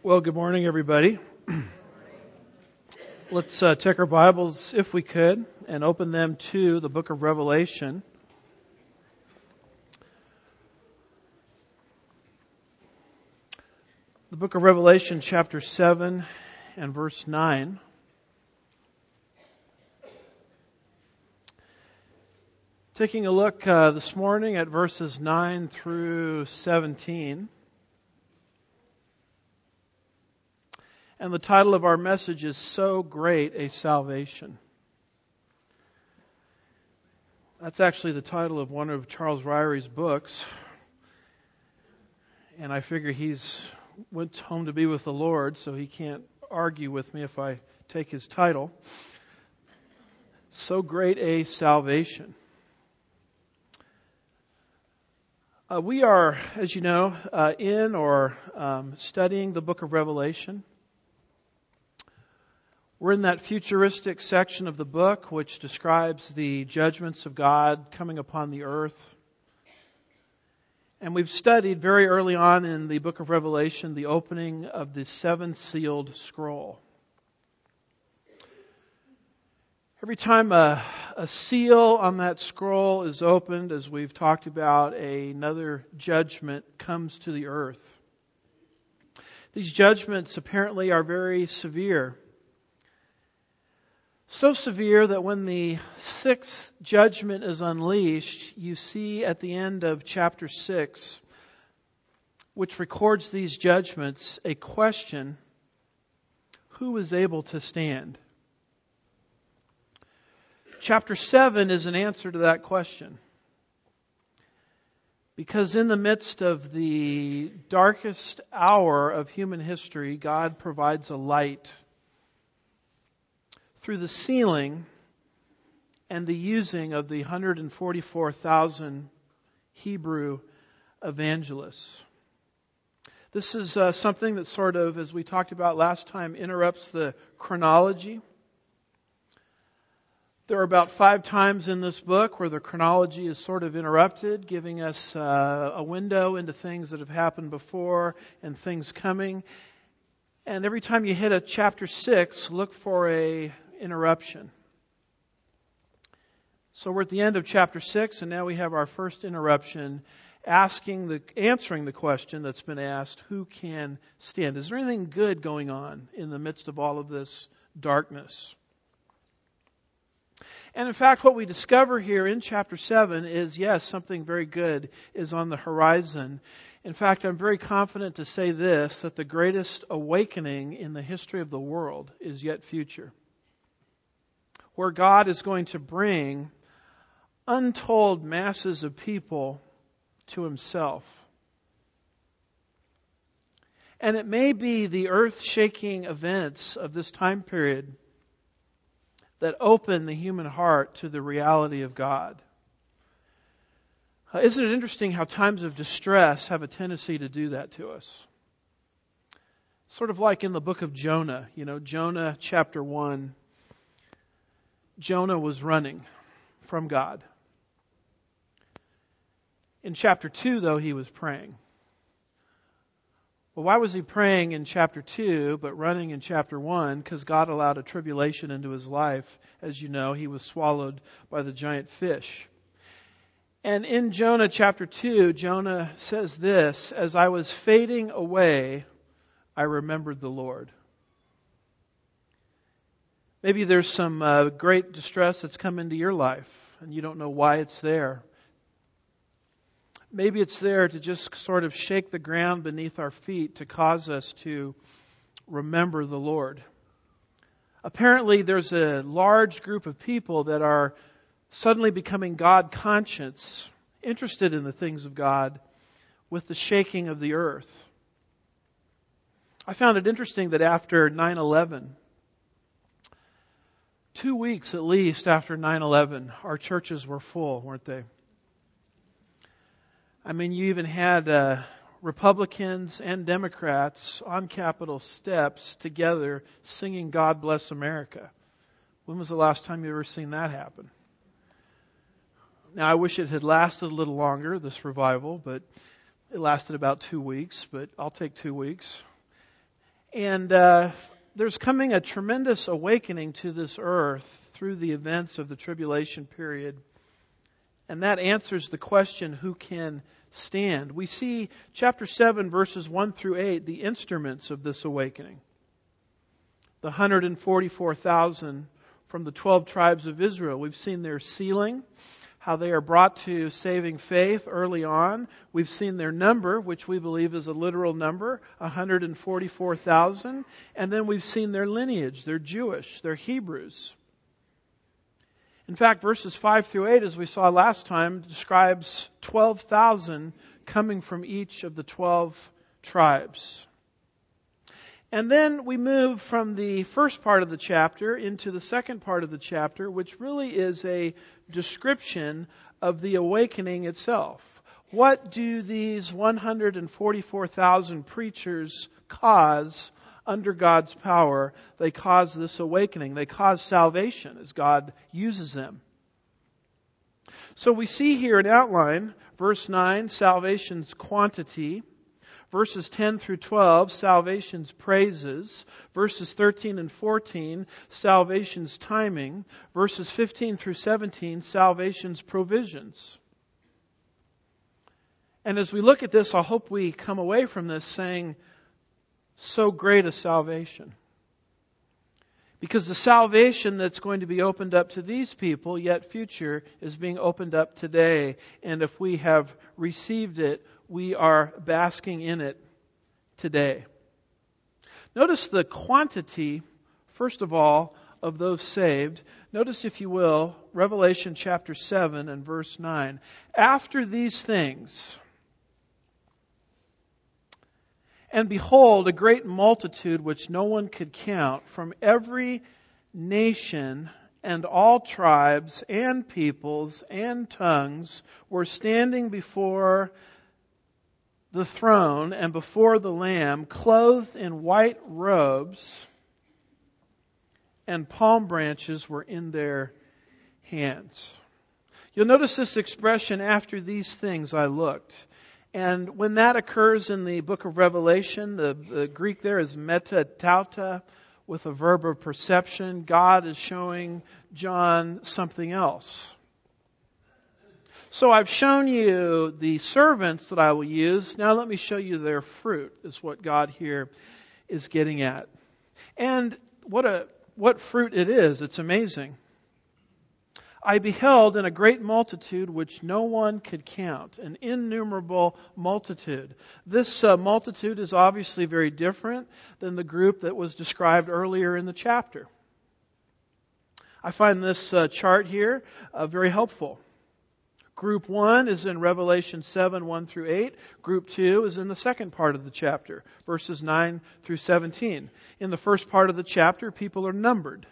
Well, good morning, everybody. Let's take our Bibles, if we could, and open them to the book of Revelation. The book of Revelation, chapter 7 and verse 9. Taking a look this morning at verses 9 through 17. And the title of our message is So Great a Salvation. That's actually the title of one of Charles Ryrie's books. And I figure he's went home to be with the Lord, so he can't argue with me if I take his title. So Great a Salvation. We are, as you know, in or studying the book of Revelation. We're in that futuristic section of the book which describes the judgments of God coming upon the earth. And we've studied very early on in the book of Revelation the opening of the seven-sealed scroll. Every time a seal on that scroll is opened, as we've talked about, another judgment comes to the earth. These judgments apparently are very severe. So severe that when the sixth judgment is unleashed, you see at the end of chapter 6, which records these judgments, a question: who is able to stand? Chapter 7 is an answer to that question. Because in the midst of the darkest hour of human history, God provides a light through the sealing and the using of the 144,000 Hebrew evangelists. This is something that sort of, as we talked about last time, interrupts the chronology. There are about 5 times in this book where the chronology is sort of interrupted, giving us a window into things that have happened before and things coming. And every time you hit a chapter 6, look for a interruption. So we're at the end of chapter 6, and now we have our first interruption, answering the question that's been asked: who can stand? Is there anything good going on in the midst of all of this darkness? And in fact, what we discover here in chapter 7 is, yes, something very good is on the horizon. In fact, I'm very confident to say this, that the greatest awakening in the history of the world is yet future, where God is going to bring untold masses of people to Himself. And it may be the earth-shaking events of this time period that open the human heart to the reality of God. Isn't it interesting how times of distress have a tendency to do that to us? Sort of like in the book of Jonah. You know, Jonah chapter 1. Jonah was running from God. In chapter 2, though, he was praying. Well, why was he praying in chapter 2 but running in chapter 1? Because God allowed a tribulation into his life. As you know, he was swallowed by the giant fish. And in Jonah chapter 2, Jonah says this: as I was fading away, I remembered the Lord. Maybe there's some great distress that's come into your life and you don't know why it's there. Maybe it's there to just sort of shake the ground beneath our feet to cause us to remember the Lord. Apparently there's a large group of people that are suddenly becoming God conscious, interested in the things of God with the shaking of the earth. I found it interesting that after 9/11, 2 weeks at least after 9/11, our churches were full, weren't they? I mean, you even had Republicans and Democrats on Capitol steps together singing "God Bless America." When was the last time you ever seen that happen? Now, I wish it had lasted a little longer, this revival, but it lasted about 2 weeks, but I'll take 2 weeks. And there's coming a tremendous awakening to this earth through the events of the tribulation period. And that answers the question, who can stand? We see chapter 7, verses 1 through 8, the instruments of this awakening. The 144,000 from the 12 tribes of Israel. We've seen their sealing, how they are brought to saving faith early on. We've seen their number, which we believe is a literal number, 144,000. And then we've seen their lineage. They're Jewish. They're Hebrews. In fact, verses 5 through 8, as we saw last time, describes 12,000 coming from each of the 12 tribes. And then we move from the first part of the chapter into the second part of the chapter, which really is a description of the awakening itself. What do these 144,000 preachers cause under God's power? They cause this awakening. They cause salvation as God uses them. So we see here an outline. Verse 9, salvation's quantity. Verses 10 through 12, salvation's praises. Verses 13 and 14, salvation's timing. Verses 15 through 17, salvation's provisions. And as we look at this, I hope we come away from this saying, so great a salvation. Because the salvation that's going to be opened up to these people, yet future, is being opened up today. And if we have received it, we are basking in it today. Notice the quantity, first of all, of those saved. Notice, if you will, Revelation chapter 7 and verse 9. After these things, and behold, a great multitude which no one could count, from every nation and all tribes and peoples and tongues, were standing before the throne and before the Lamb, clothed in white robes, and palm branches were in their hands. You'll notice this expression, after these things I looked. And when that occurs in the book of Revelation, the Greek there is metatauta, with a verb of perception. God is showing John something else. So I've shown you the servants that I will use. Now let me show you their fruit, is what God here is getting at. And what fruit it is. It's amazing. I beheld in a great multitude which no one could count, an innumerable multitude. This multitude is obviously very different than the group that was described earlier in the chapter. I find this chart here very helpful. Group 1 is in Revelation 7, 1 through 8. Group 2 is in the second part of the chapter, verses 9 through 17. In the first part of the chapter, people are numbered.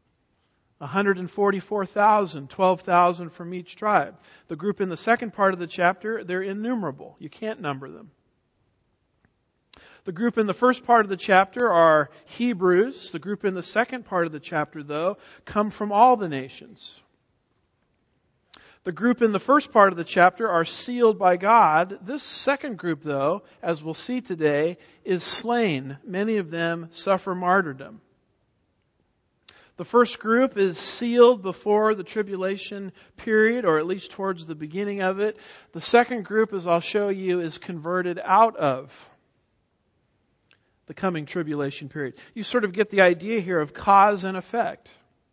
144,000, 12,000 from each tribe. The group in the second part of the chapter, they're innumerable. You can't number them. The group in the first part of the chapter are Hebrews. The group in the second part of the chapter, though, come from all the nations. The group in the first part of the chapter are sealed by God. This second group, though, as we'll see today, is slain. Many of them suffer martyrdom. The first group is sealed before the tribulation period, or at least towards the beginning of it. The second group, as I'll show you, is converted out of the coming tribulation period. You sort of get the idea here of cause and effect.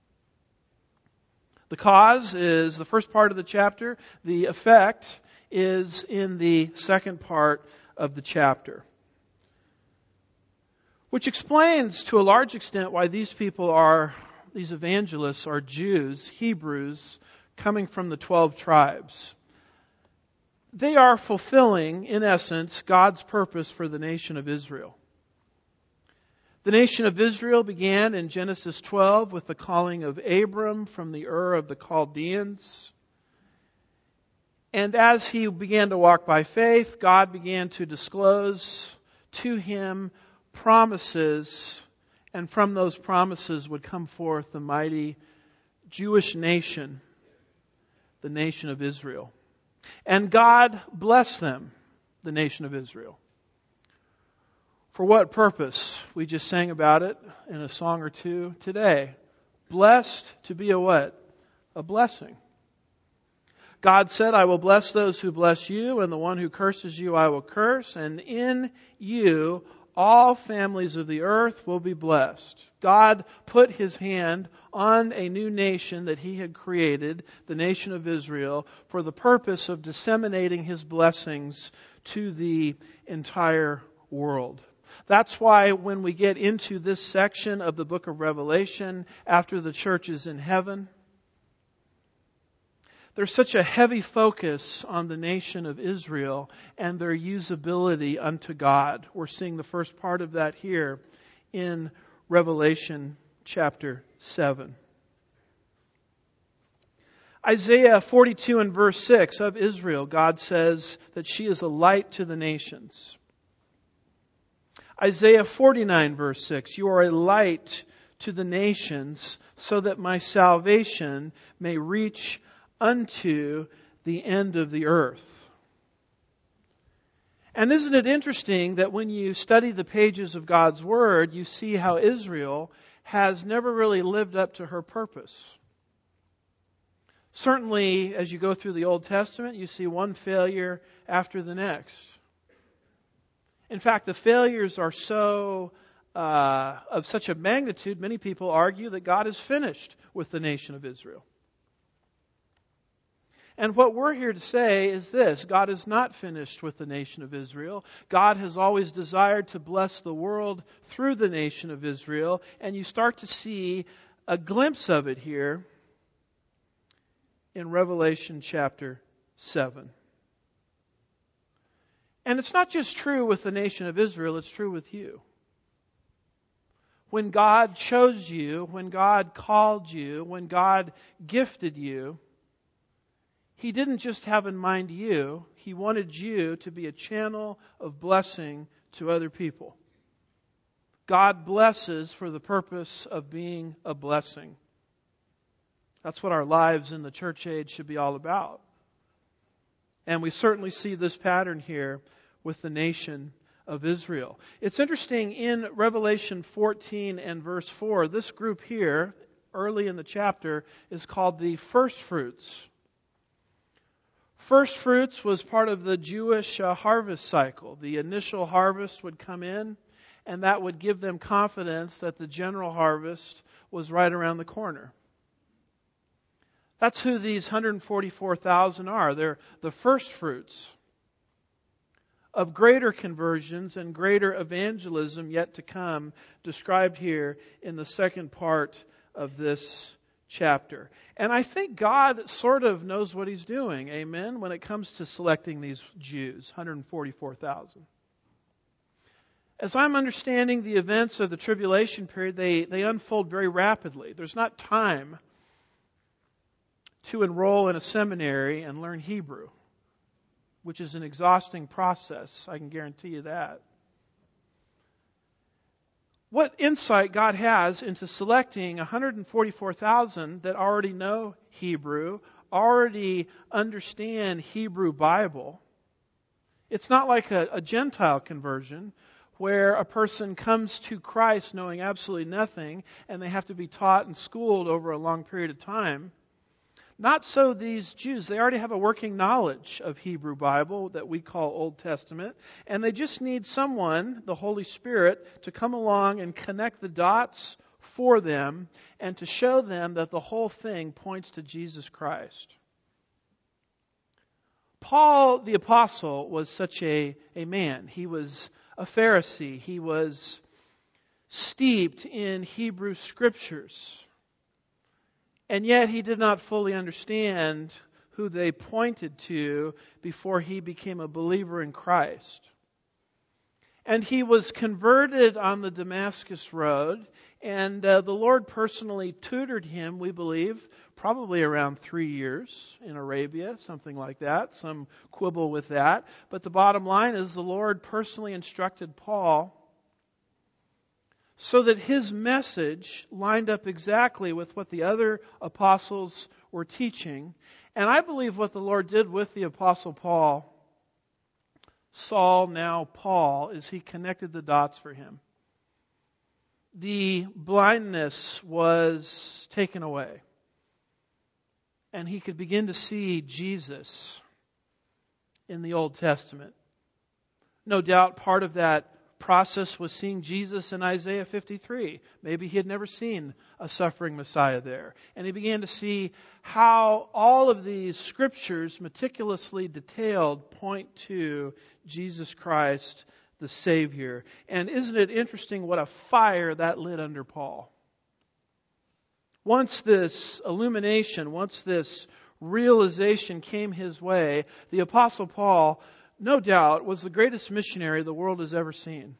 The cause is the first part of the chapter. The effect is in the second part of the chapter. Which explains to a large extent why these evangelists are Jews, Hebrews, coming from the 12 tribes. They are fulfilling, in essence, God's purpose for the nation of Israel. The nation of Israel began in Genesis 12 with the calling of Abram from the Ur of the Chaldeans. And as he began to walk by faith, God began to disclose to him promises, and from those promises would come forth the mighty Jewish nation, the nation of Israel. And God blessed them, the nation of Israel. For what purpose? We just sang about it in a song or two today. Blessed to be a what? A blessing. God said, I will bless those who bless you, and the one who curses you I will curse, and in you all families of the earth will be blessed. God put His hand on a new nation that He had created, the nation of Israel, for the purpose of disseminating His blessings to the entire world. That's why when we get into this section of the book of Revelation, after the church is in heaven, there's such a heavy focus on the nation of Israel and their usability unto God. We're seeing the first part of that here in Revelation chapter 7. Isaiah 42 and verse 6 of Israel, God says that she is a light to the nations. Isaiah 49 verse 6, you are a light to the nations so that my salvation may reach unto the end of the earth. And isn't it interesting that when you study the pages of God's Word, you see how Israel has never really lived up to her purpose. Certainly, as you go through the Old Testament, you see one failure after the next. In fact, the failures are so of such a magnitude, many people argue that God is finished with the nation of Israel. And what we're here to say is this: God is not finished with the nation of Israel. God has always desired to bless the world through the nation of Israel, and you start to see a glimpse of it here in Revelation chapter 7. And it's not just true with the nation of Israel, it's true with you. When God chose you, when God called you, when God gifted you, He didn't just have in mind you, He wanted you to be a channel of blessing to other people. God blesses for the purpose of being a blessing. That's what our lives in the church age should be all about. And we certainly see this pattern here with the nation of Israel. It's interesting, in Revelation 14 and verse 4, this group here, early in the chapter, is called the first fruits. First fruits was part of the Jewish harvest cycle. The initial harvest would come in, and that would give them confidence that the general harvest was right around the corner. That's who these 144,000 are. They're the first fruits of greater conversions and greater evangelism yet to come, described here in the second part of this chapter. And I think God sort of knows what He's doing, amen, when it comes to selecting these Jews, 144,000. As I'm understanding the events of the tribulation period, they unfold very rapidly. There's not time to enroll in a seminary and learn Hebrew, which is an exhausting process. I can guarantee you that. What insight God has into selecting 144,000 that already know Hebrew, already understand Hebrew Bible. It's not like a Gentile conversion where a person comes to Christ knowing absolutely nothing and they have to be taught and schooled over a long period of time. Not so these Jews. They already have a working knowledge of Hebrew Bible that we call Old Testament, and they just need someone, the Holy Spirit, to come along and connect the dots for them and to show them that the whole thing points to Jesus Christ. Paul the Apostle was such a man. He was a Pharisee. He was steeped in Hebrew Scriptures. And yet he did not fully understand who they pointed to before he became a believer in Christ. And he was converted on the Damascus Road, and the Lord personally tutored him, we believe, probably around 3 years in Arabia, something like that. Some quibble with that. But the bottom line is the Lord personally instructed Paul so that his message lined up exactly with what the other apostles were teaching. And I believe what the Lord did with the Apostle Paul, Saul, now Paul, is He connected the dots for him. the blindness was taken away. And he could begin to see Jesus in the Old Testament. No doubt part of that process was seeing Jesus in Isaiah 53. Maybe he had never seen a suffering Messiah there. And he began to see how all of these scriptures, meticulously detailed, point to Jesus Christ, the Savior. And isn't it interesting what a fire that lit under Paul? Once this illumination, once this realization came his way, the Apostle Paul, no doubt, was the greatest missionary the world has ever seen.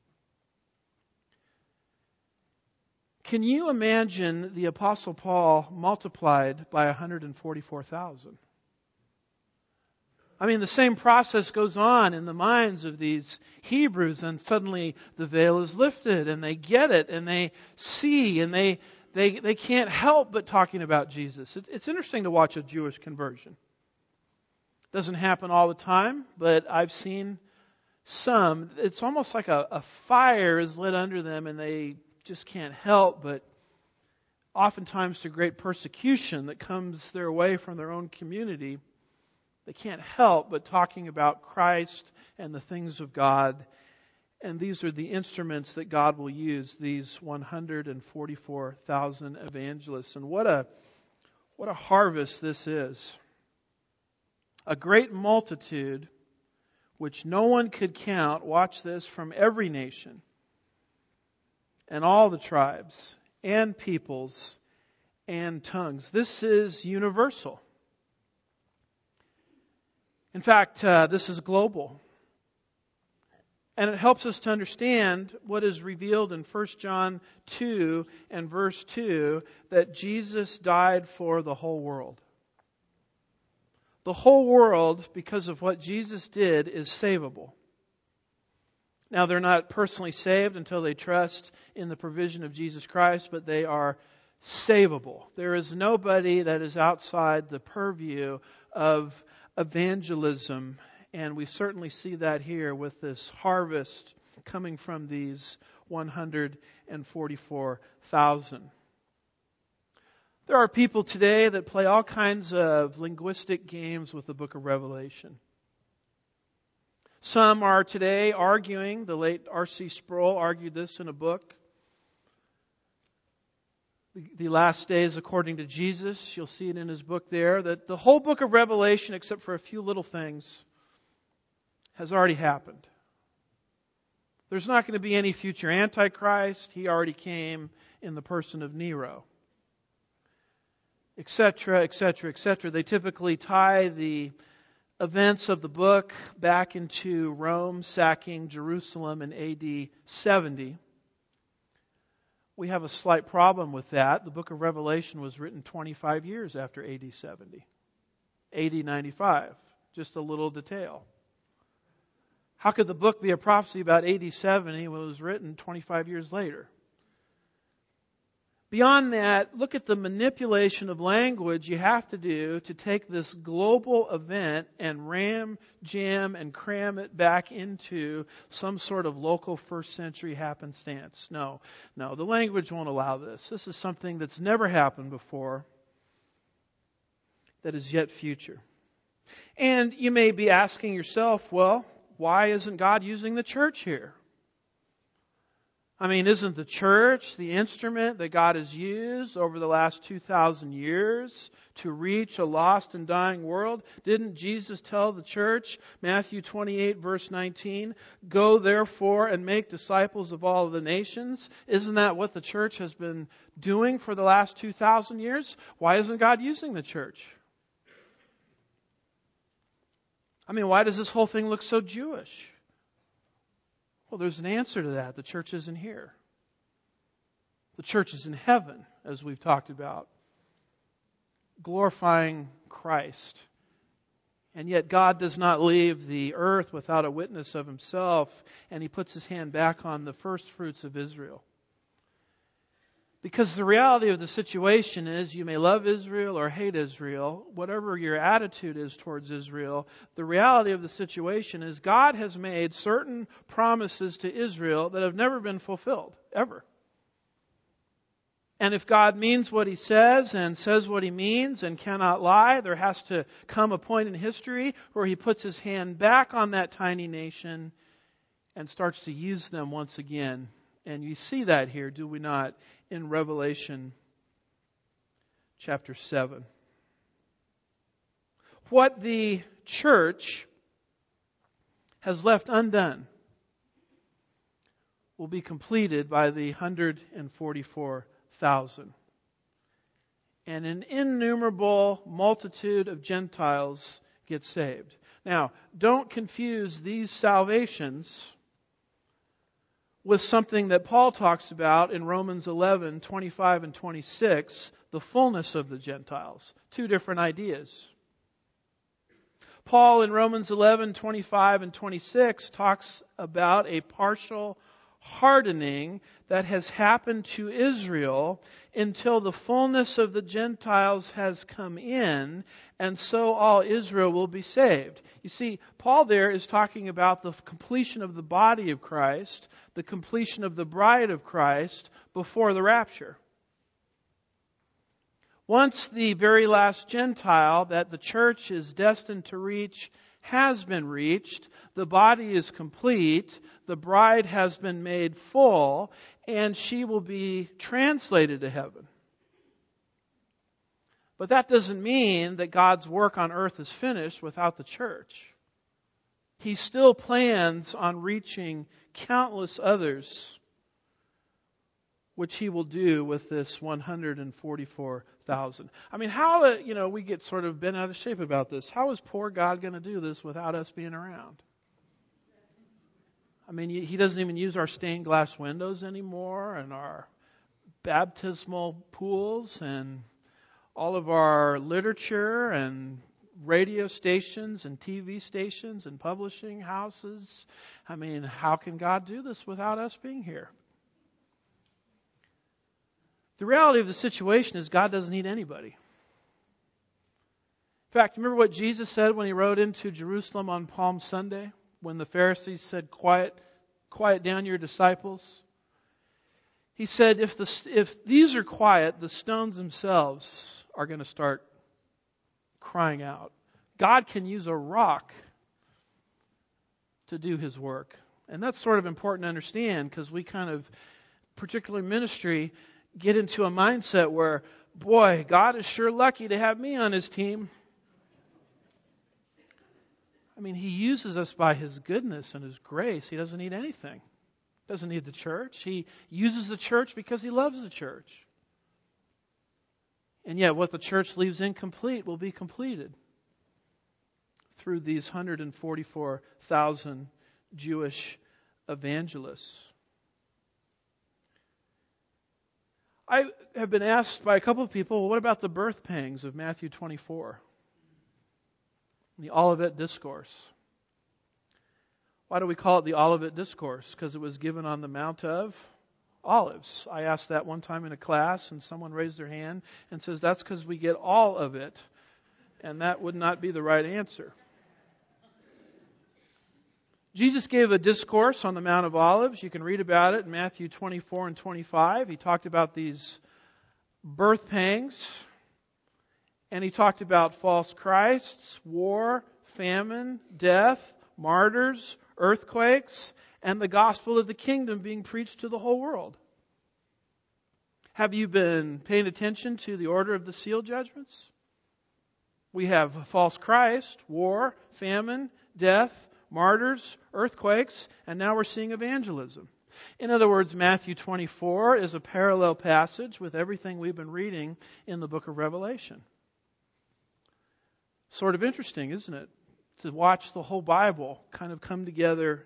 Can you imagine the Apostle Paul multiplied by 144,000? I mean, the same process goes on in the minds of these Hebrews, and suddenly the veil is lifted, and they get it, and they see, and they can't help but talking about Jesus. It's interesting to watch a Jewish conversion. Doesn't happen all the time, but I've seen some. It's almost like a fire is lit under them, and they just can't help but, oftentimes to great persecution that comes their way from their own community, they can't help but talking about Christ and the things of God. And these are the instruments that God will use, these 144,000 evangelists. And what a harvest this is. A great multitude, which no one could count, watch this, from every nation and all the tribes and peoples and tongues. This is universal. In fact, this is global. And it helps us to understand what is revealed in 1 John 2 and verse 2, that Jesus died for the whole world. The whole world, because of what Jesus did, is savable. Now, they're not personally saved until they trust in the provision of Jesus Christ, but they are savable. There is nobody that is outside the purview of evangelism, and we certainly see that here with this harvest coming from these 144,000. There are people today that play all kinds of linguistic games with the book of Revelation. Some are today arguing, the late R.C. Sproul argued this in a book, The Last Days According to Jesus. You'll see it in his book there, that the whole book of Revelation, except for a few little things, has already happened. There's not going to be any future Antichrist. He already came in the person of Nero. Etc., etc., etc. They typically tie the events of the book back into Rome sacking Jerusalem in AD 70. We have a slight problem with that. The book of Revelation was written 25 years after AD 70. AD 95. Just a little detail. How could the book be a prophecy about AD 70 when it was written 25 years later? Beyond that, look at the manipulation of language you have to do to take this global event and jam, and cram it back into some sort of local first century happenstance. No, the language won't allow this. This is something that's never happened before, that is yet future. And you may be asking yourself, well, why isn't God using the church here? I mean, isn't the church the instrument that God has used over the last 2,000 years to reach a lost and dying world? Didn't Jesus tell the church, Matthew 28 verse 19, "Go therefore and make disciples of all of the nations"? Isn't that what the church has been doing for the last 2,000 years? Why isn't God using the church? I mean, why does this whole thing look so Jewish? Well, there's an answer to that. The church isn't here. The church is in heaven, as we've talked about, glorifying Christ. And yet God does not leave the earth without a witness of Himself, and He puts His hand back on the first fruits of Israel. Because the reality of the situation is, you may love Israel or hate Israel, whatever your attitude is towards Israel, the reality of the situation is God has made certain promises to Israel that have never been fulfilled, ever. And if God means what He says and says what He means and cannot lie, there has to come a point in history where He puts His hand back on that tiny nation and starts to use them once again. And you see that here, do we not, in Revelation chapter 7. What the church has left undone will be completed by the 144,000. And an innumerable multitude of Gentiles get saved. Now, don't confuse these salvations with something that Paul talks about in Romans 11, 25 and 26, the fullness of the Gentiles. Two different ideas. Paul in Romans 11, 25 and 26 talks about a partial hardening that has happened to Israel until the fullness of the Gentiles has come in, and so all Israel will be saved. You see, Paul there is talking about the completion of the body of Christ, the completion of the bride of Christ before the rapture. Once the very last Gentile that the church is destined to reach has been reached, the body is complete, the bride has been made full, and she will be translated to heaven. But that doesn't mean that God's work on earth is finished without the church. He still plans on reaching countless others, which He will do with this 144,000. I mean, how, we get sort of bent out of shape about this. How is poor God going to do this without us being around? I mean, He doesn't even use our stained glass windows anymore, and our baptismal pools, and all of our literature, and radio stations, and TV stations, and publishing houses. I mean, how can God do this without us being here? The reality of the situation is God doesn't need anybody. In fact, remember what Jesus said when He rode into Jerusalem on Palm Sunday? When the Pharisees said, quiet down your disciples. He said, if these are quiet, the stones themselves are going to start crying out. God can use a rock to do His work. And that's sort of important to understand, because we kind of, particularly ministry, get into a mindset where, boy, God is sure lucky to have me on His team. I mean, He uses us by His goodness and His grace. He doesn't need anything. He doesn't need the church. He uses the church because He loves the church. And yet what the church leaves incomplete will be completed through these 144,000 Jewish evangelists. I have been asked by a couple of people, well, what about the birth pangs of Matthew 24? The Olivet Discourse. Why do we call it the Olivet Discourse? Because it was given on the Mount of Olives. I asked that one time in a class, and someone raised their hand and says, that's because we get all of it. And that would not be the right answer. Jesus gave a discourse on the Mount of Olives. You can read about it in Matthew 24 and 25. He talked about these birth pangs. And He talked about false Christs, war, famine, death, martyrs, earthquakes, and the gospel of the kingdom being preached to the whole world. Have you been paying attention to the order of the seal judgments? We have false Christ, war, famine, death, martyrs, earthquakes, and now we're seeing evangelism. In other words, Matthew 24 is a parallel passage with everything we've been reading in the book of Revelation. Sort of interesting, isn't it? To watch the whole Bible kind of come together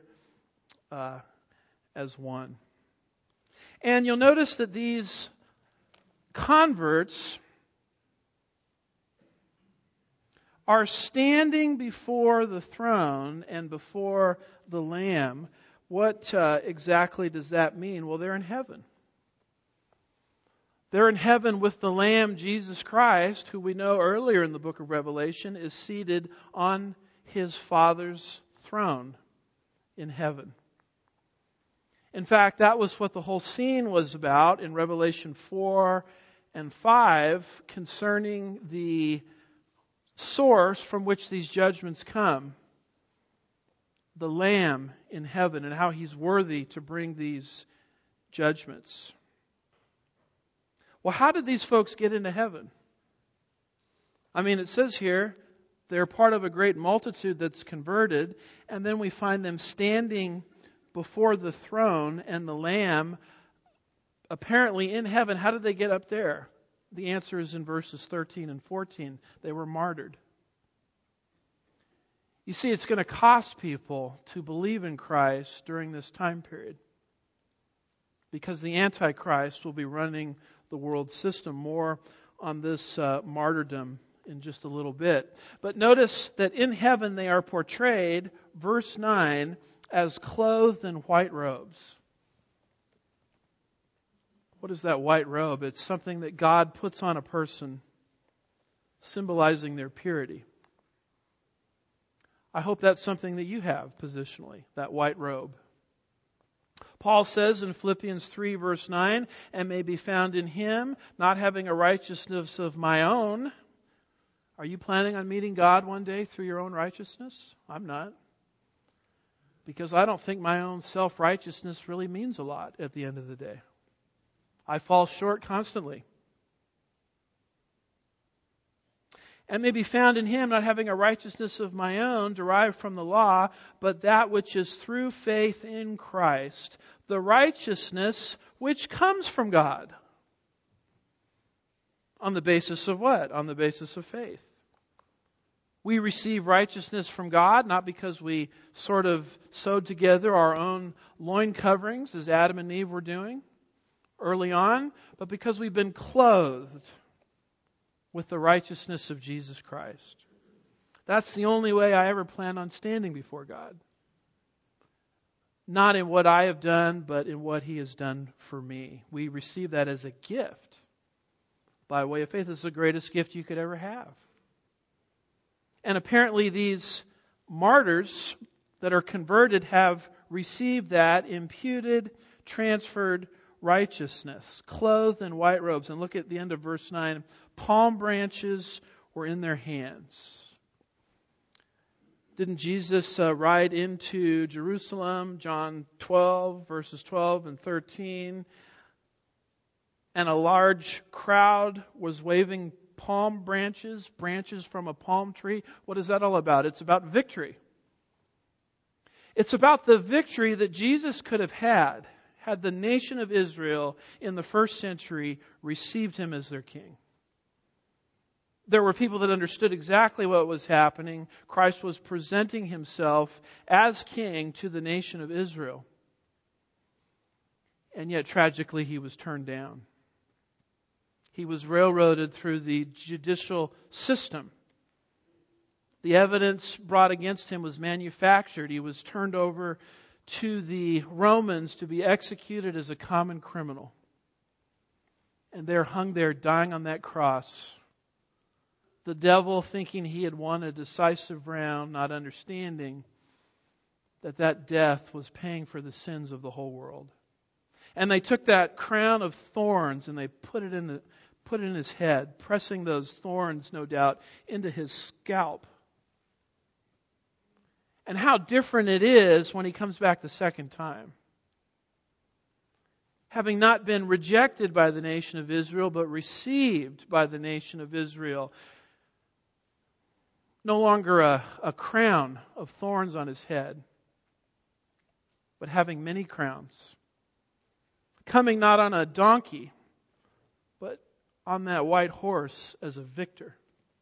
as one. And you'll notice that these converts are standing before the throne and before the Lamb. What exactly does that mean? Well, they're in heaven. They're in heaven with the Lamb, Jesus Christ, who we know earlier in the book of Revelation is seated on His Father's throne in heaven. In fact, that was what the whole scene was about in Revelation 4 and 5 concerning the source from which these judgments come. The Lamb in heaven and how He's worthy to bring these judgments. Well, how did these folks get into heaven? I mean, it says here, they're part of a great multitude that's converted, and then we find them standing before the throne and the Lamb, apparently in heaven. How did they get up there? The answer is in verses 13 and 14. They were martyred. You see, it's going to cost people to believe in Christ during this time period, because the Antichrist will be running the world system. More on this martyrdom in just a little bit. But notice that in heaven they are portrayed, verse 9, as clothed in white robes. What is that white robe? It's something that God puts on a person, symbolizing their purity. I hope that's something that you have positionally, that white robe. Paul says in Philippians 3 verse 9, and may be found in Him, not having a righteousness of my own. Are you planning on meeting God one day through your own righteousness? I'm not. Because I don't think my own self-righteousness really means a lot at the end of the day. I fall short constantly. And may be found in Him, not having a righteousness of my own derived from the law, but that which is through faith in Christ, the righteousness which comes from God. On the basis of what? On the basis of faith. We receive righteousness from God, not because we sort of sewed together our own loin coverings, as Adam and Eve were doing early on, but because we've been clothed with the righteousness of Jesus Christ. That's the only way I ever plan on standing before God. Not in what I have done, but in what He has done for me. We receive that as a gift by way of faith. It's the greatest gift you could ever have. And apparently these martyrs that are converted have received that imputed, transferred righteousness, clothed in white robes. And look at the end of verse 9. Palm branches were in their hands. Didn't Jesus ride into Jerusalem, John 12, verses 12 and 13, and a large crowd was waving palm branches from a palm tree? What is that all about? It's about victory. It's about the victory that Jesus could have had the nation of Israel in the first century received Him as their king. There were people that understood exactly what was happening. Christ was presenting Himself as king to the nation of Israel. And yet, tragically, He was turned down. He was railroaded through the judicial system. The evidence brought against Him was manufactured. He was turned over to the Romans to be executed as a common criminal. And there, hung there, dying on that cross. The devil, thinking he had won a decisive round, not understanding that death was paying for the sins of the whole world. And they took that crown of thorns and they put it in His head, pressing those thorns, no doubt, into His scalp. And how different it is when He comes back the second time. Having not been rejected by the nation of Israel, but received by the nation of Israel. No longer a crown of thorns on His head, but having many crowns. Coming not on a donkey, but on that white horse as a victor.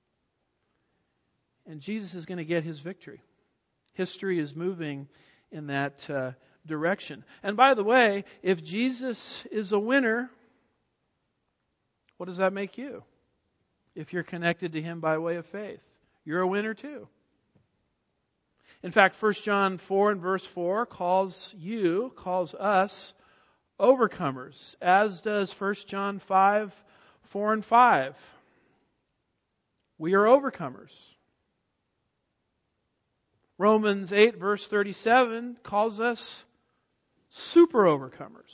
And Jesus is going to get His victory. History is moving in that direction. And by the way, if Jesus is a winner, what does that make you? If you're connected to Him by way of faith, you're a winner too. In fact, 1 John 4 and verse 4 calls us overcomers, as does 1 John 5, 4 and 5. We are overcomers. Romans 8 verse 37 calls us super overcomers.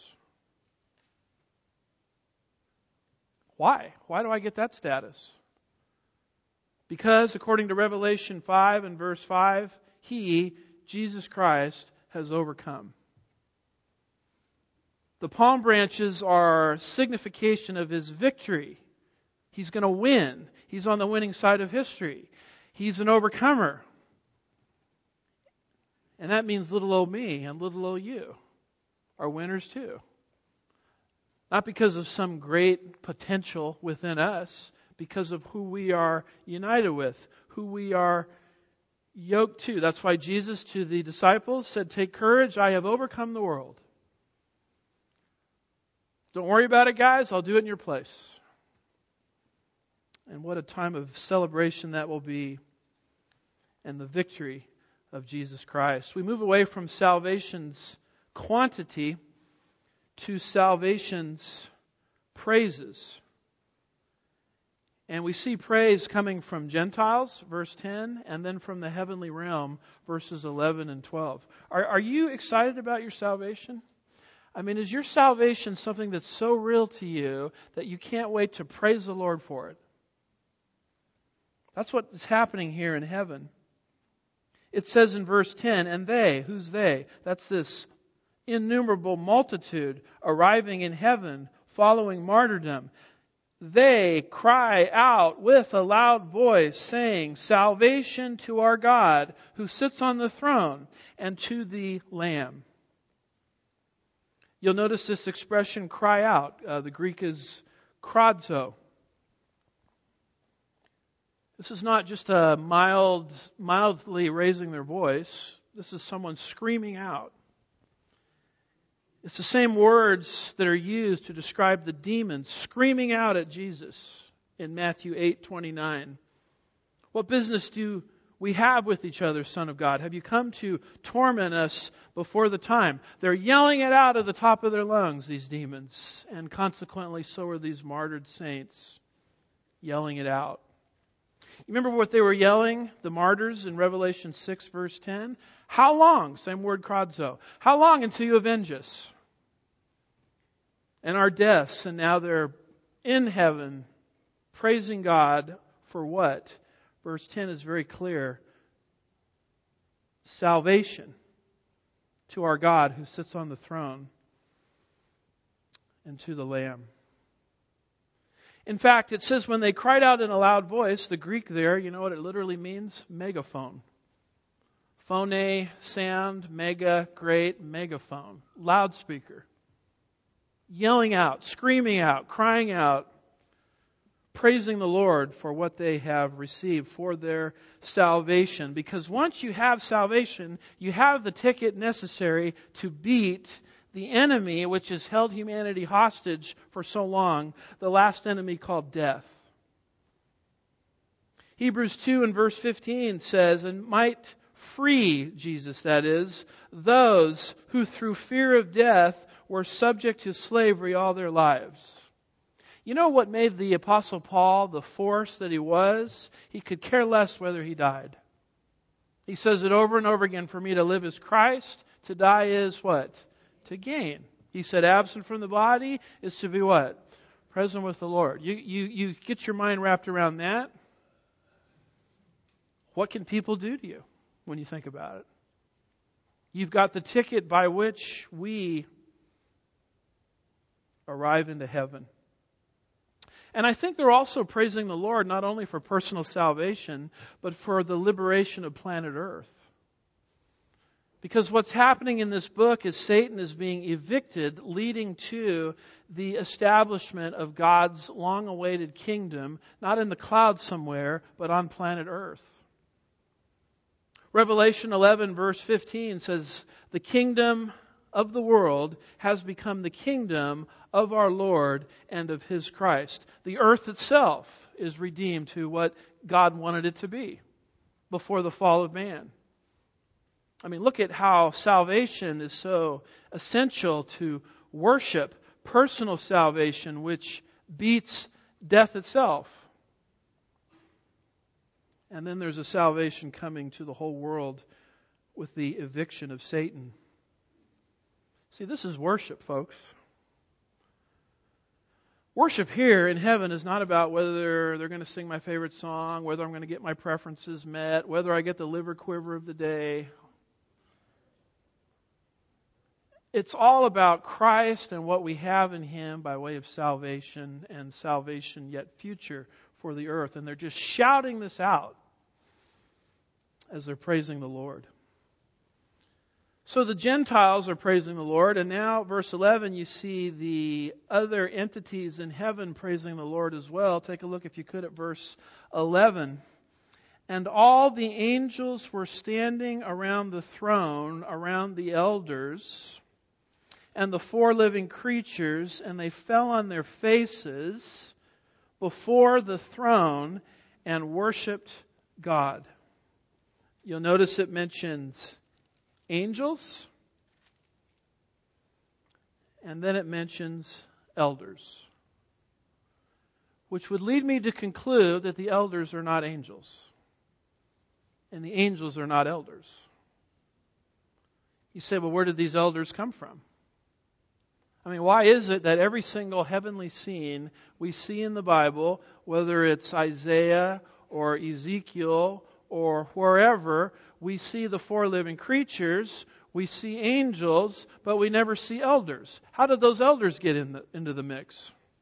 Why? Why do I get that status? Because according to Revelation 5 and verse 5, He, Jesus Christ, has overcome. The palm branches are signification of His victory. He's going to win. He's on the winning side of history. He's an overcomer. And that means little old me and little old you are winners too. Not because of some great potential within us, because of who we are united with, who we are yoked to. That's why Jesus to the disciples said, "Take courage, I have overcome the world." Don't worry about it, guys, I'll do it in your place. And what a time of celebration that will be, and the victory of Jesus Christ. We move away from salvation's quantity to salvation's praises. And we see praise coming from Gentiles, verse 10, and then from the heavenly realm, verses 11 and 12. Are you excited about your salvation? I mean, is your salvation something that's so real to you that you can't wait to praise the Lord for it? That's what is happening here in heaven. It says in verse 10, and they, who's they? That's this innumerable multitude arriving in heaven, following martyrdom. They cry out with a loud voice, saying, "Salvation to our God, who sits on the throne, and to the Lamb." You'll notice this expression, cry out. The Greek is kradzo. This is not just a mildly raising their voice. This is someone screaming out. It's the same words that are used to describe the demons screaming out at Jesus in Matthew 8:29. What business do we have with each other, Son of God? Have you come to torment us before the time? They're yelling it out at the top of their lungs, these demons. And consequently, so are these martyred saints yelling it out. You remember what they were yelling, the martyrs, in Revelation 6, verse 10? How long? Same word, kradzo. How long until you avenge us? And our deaths, and now they're in heaven, praising God for what? Verse 10 is very clear. Salvation to our God who sits on the throne and to the Lamb. In fact, it says when they cried out in a loud voice, the Greek there, you know what it literally means? Megaphone. Phone, sound, mega, great, megaphone. Loudspeaker. Yelling out, screaming out, crying out, praising the Lord for what they have received, for their salvation. Because once you have salvation, you have the ticket necessary to beat the enemy which has held humanity hostage for so long, the last enemy called death. Hebrews 2 and verse 15 says, and might free, Jesus that is, those who through fear of death were subject to slavery all their lives. You know what made the Apostle Paul the force that he was? He could care less whether he died. He says it over and over again, for me to live is Christ, to die is what? To gain. He said absent from the body is to be what? Present with the Lord. You get your mind wrapped around that. What can people do to you when you think about it? You've got the ticket by which we arrive into heaven. And I think they're also praising the Lord not only for personal salvation, but for the liberation of planet Earth. Because what's happening in this book is Satan is being evicted, leading to the establishment of God's long-awaited kingdom, not in the clouds somewhere, but on planet Earth. Revelation 11 verse 15 says, the kingdom of the world has become the kingdom of our Lord and of His Christ. The earth itself is redeemed to what God wanted it to be before the fall of man. I mean, look at how salvation is so essential to worship, personal salvation, which beats death itself. And then there's a salvation coming to the whole world with the eviction of Satan. See, this is worship, folks. Worship here in heaven is not about whether they're going to sing my favorite song, whether I'm going to get my preferences met, whether I get the liver quiver of the day. It's all about Christ and what we have in Him by way of salvation, and salvation yet future for the earth. And they're just shouting this out as they're praising the Lord. So the Gentiles are praising the Lord, and now, verse 11, you see the other entities in heaven praising the Lord as well. Take a look, if you could, at verse 11. And all the angels were standing around the throne, around the elders, and the four living creatures, and they fell on their faces before the throne and worshipped God. You'll notice it mentions angels, and then it mentions elders, which would lead me to conclude that the elders are not angels, and the angels are not elders. You say, well, where did these elders come from? I mean, why is it that every single heavenly scene we see in the Bible, whether it's Isaiah or Ezekiel or wherever, we see the four living creatures, we see angels, but we never see elders? How did those elders get into the mix?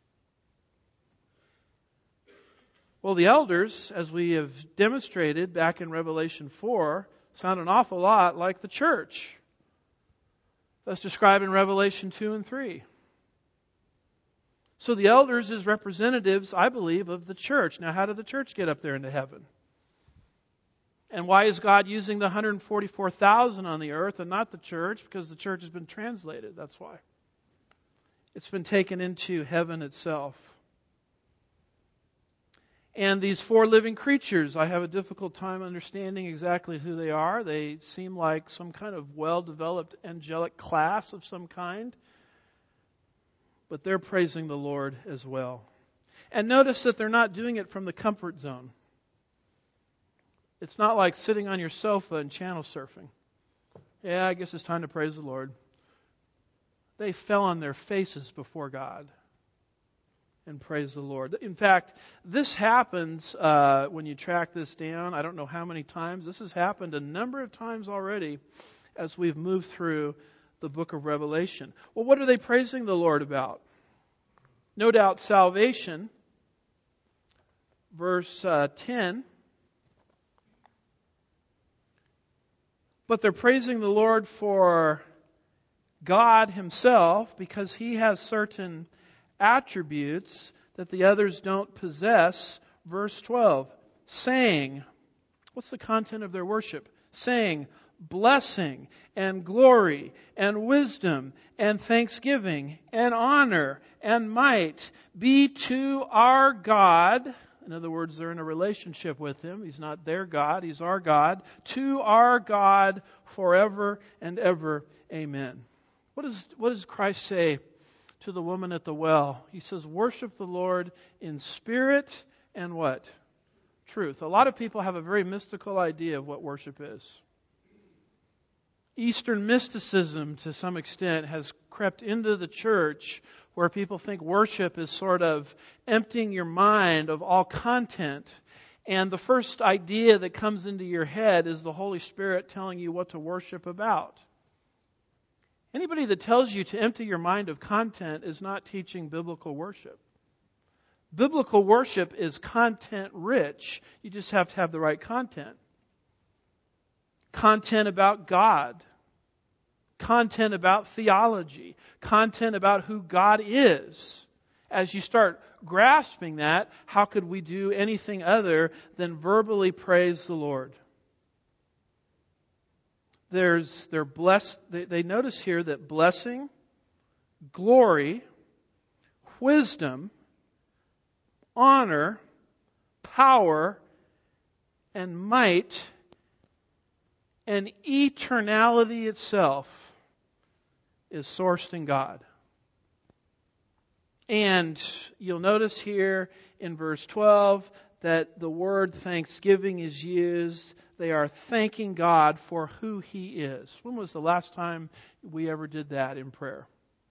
Well, the elders, as we have demonstrated back in Revelation 4, sound an awful lot like the church. That's described in Revelation 2 and 3. So the elders is representatives, I believe, of the church. Now, how did the church get up there into heaven? And why is God using the 144,000 on the earth and not the church? Because the church has been translated. That's why. It's been taken into heaven itself. And these four living creatures, I have a difficult time understanding exactly who they are. They seem like some kind of well-developed angelic class of some kind. But they're praising the Lord as well. And notice that they're not doing it from the comfort zone. It's not like sitting on your sofa and channel surfing. Yeah, I guess it's time to praise the Lord. They fell on their faces before God and praise the Lord. In fact, this happens when you track this down. I don't know how many times. This has happened a number of times already as we've moved through the book of Revelation. Well, what are they praising the Lord about? No doubt salvation. Verse 10. But they're praising the Lord for God Himself because He has certain attributes that the others don't possess. Verse 12, saying, what's the content of their worship? Saying, blessing and glory and wisdom and thanksgiving and honor and might be to our God. In other words, they're in a relationship with Him. He's not their God, He's our God. To our God forever and ever. Amen. What does Christ say to the woman at the well? He says, worship the Lord in spirit and what? Truth. A lot of people have a very mystical idea of what worship is. Eastern mysticism, to some extent, has crept into the church, where people think worship is sort of emptying your mind of all content. And the first idea that comes into your head is the Holy Spirit telling you what to worship about. Anybody that tells you to empty your mind of content is not teaching biblical worship. Biblical worship is content rich. You just have to have the right content. Content about God. Content about theology. Content about who God is. As you start grasping that, how could we do anything other than verbally praise the Lord? They're blessed. They notice here that blessing, glory, wisdom, honor, power, and might, and eternality itself is sourced in God. And you'll notice here in verse 12 that the word thanksgiving is used. They are thanking God for who He is. When was the last time we ever did that in prayer?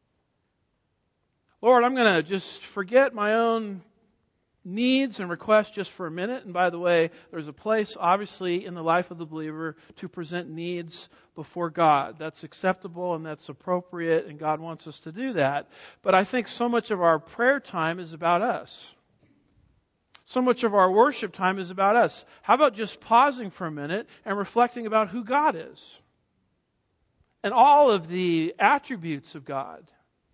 Lord, I'm going to just forget my own needs and requests just for a minute. And by the way, there's a place, obviously, in the life of the believer to present needs before God. That's acceptable and that's appropriate, and God wants us to do that. But I think so much of our prayer time is about us. So much of our worship time is about us. How about just pausing for a minute and reflecting about who God is? And all of the attributes of God.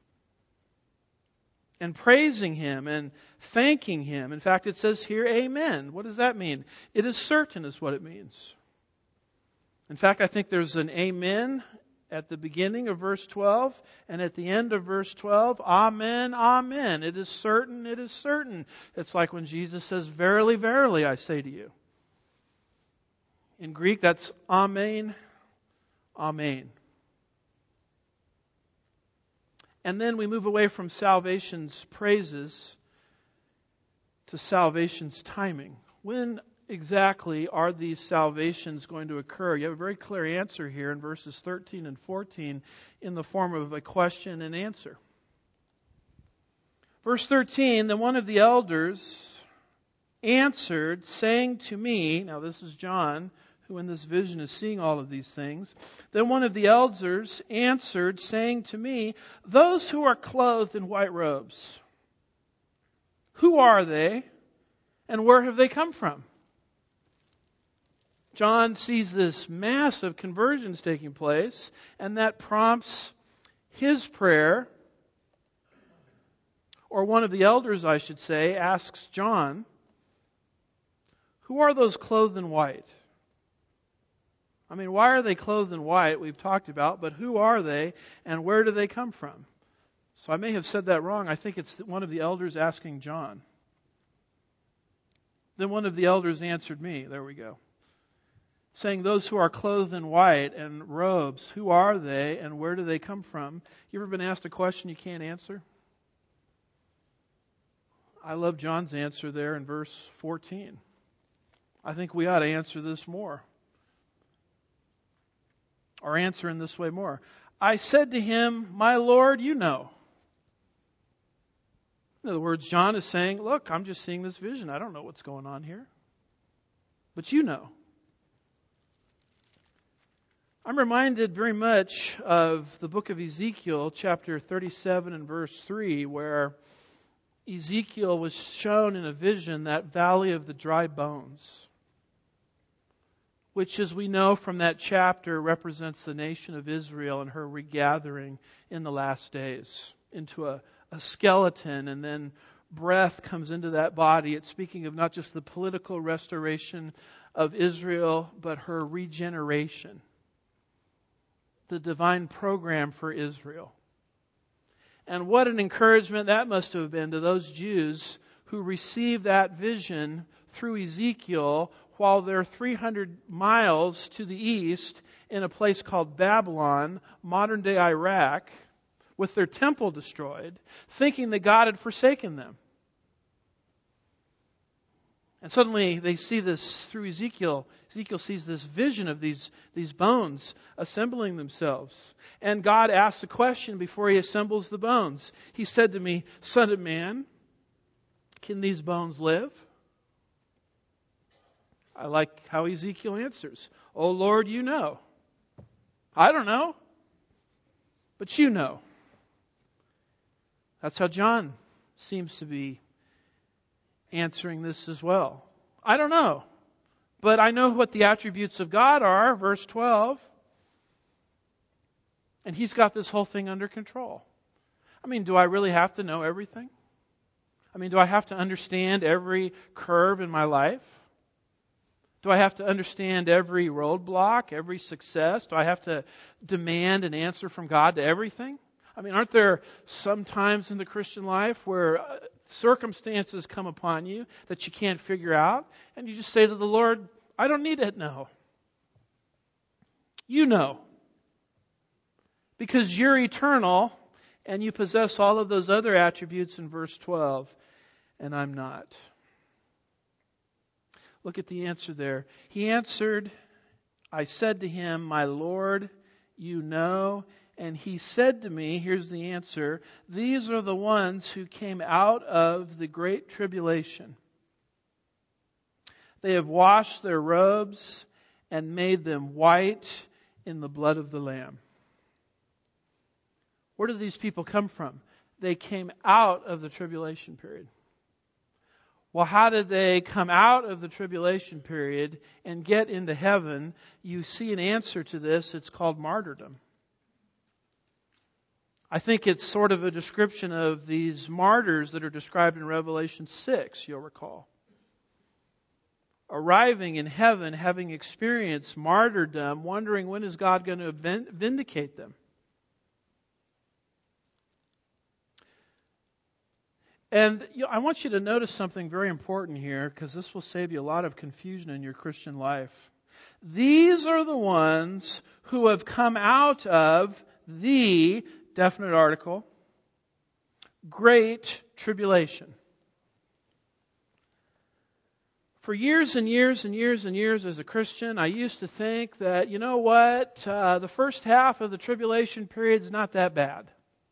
And praising Him and thanking Him. In fact, it says here, Amen. What does that mean? It is certain is what it means. In fact, I think there's an Amen at the beginning of verse 12 and at the end of verse 12, Amen, Amen. It is certain, it is certain. It's like when Jesus says, Verily, verily, I say to you. In Greek, that's Amen, Amen. And then we move away from salvation's praises to salvation's timing. When exactly are these salvations going to occur? You have a very clear answer here in verses 13 and 14 in the form of a question and answer. Verse 13, then one of the elders answered, saying to me, now this is John, who in this vision is seeing all of these things. Then one of the elders answered, saying to me, those who are clothed in white robes, who are they, and where have they come from? John sees this massive conversions taking place, and that prompts his prayer, or one of the elders, I should say, asks John, who are those clothed in white? I mean, why are they clothed in white? We've talked about, but who are they and where do they come from? So I may have said that wrong. I think it's one of the elders asking John. Then one of the elders answered me. There we go. Saying, those who are clothed in white and robes, who are they and where do they come from? You ever been asked a question you can't answer? I love John's answer there in verse 14. I think we ought to answer this more. Or answer in this way more. I said to him, my Lord, you know. In other words, John is saying, look, I'm just seeing this vision. I don't know what's going on here. But you know. I'm reminded very much of the book of Ezekiel, chapter 37 and verse 3, where Ezekiel was shown in a vision that valley of the dry bones, which, as we know from that chapter, represents the nation of Israel and her regathering in the last days into a skeleton, and then breath comes into that body. It's speaking of not just the political restoration of Israel, but her regeneration, the divine program for Israel. And what an encouragement that must have been to those Jews who received that vision through Ezekiel while they're 300 miles to the east in a place called Babylon, modern-day Iraq, with their temple destroyed, thinking that God had forsaken them. And suddenly they see this through Ezekiel. Ezekiel sees this vision of these bones assembling themselves. And God asks a question before He assembles the bones. He said to me, Son of man, can these bones live? I like how Ezekiel answers. Oh Lord, you know. I don't know. But you know. That's how John seems to be answering this as well. I don't know. But I know what the attributes of God are, verse 12. And He's got this whole thing under control. I mean, do I really have to know everything? I mean, do I have to understand every curve in my life? Do I have to understand every roadblock, every success? Do I have to demand an answer from God to everything? I mean, aren't there some times in the Christian life where circumstances come upon you that you can't figure out, and you just say to the Lord, I don't need to know. You know. Because you're eternal, and you possess all of those other attributes in verse 12, and I'm not. Look at the answer there. He answered, I said to him, my Lord, you know. And he said to me, here's the answer, these are the ones who came out of the great tribulation. They have washed their robes and made them white in the blood of the Lamb. Where did these people come from? They came out of the tribulation period. Well, how did they come out of the tribulation period and get into heaven? You see an answer to this. It's called martyrdom. I think it's sort of a description of these martyrs that are described in Revelation 6, you'll recall. Arriving in heaven, having experienced martyrdom, wondering when is God going to vindicate them. And I want you to notice something very important here, because this will save you a lot of confusion in your Christian life. These are the ones who have come out of the, definite article, great tribulation. For years and years and years and years as a Christian, I used to think that, you know what, the first half of the tribulation period is not that bad.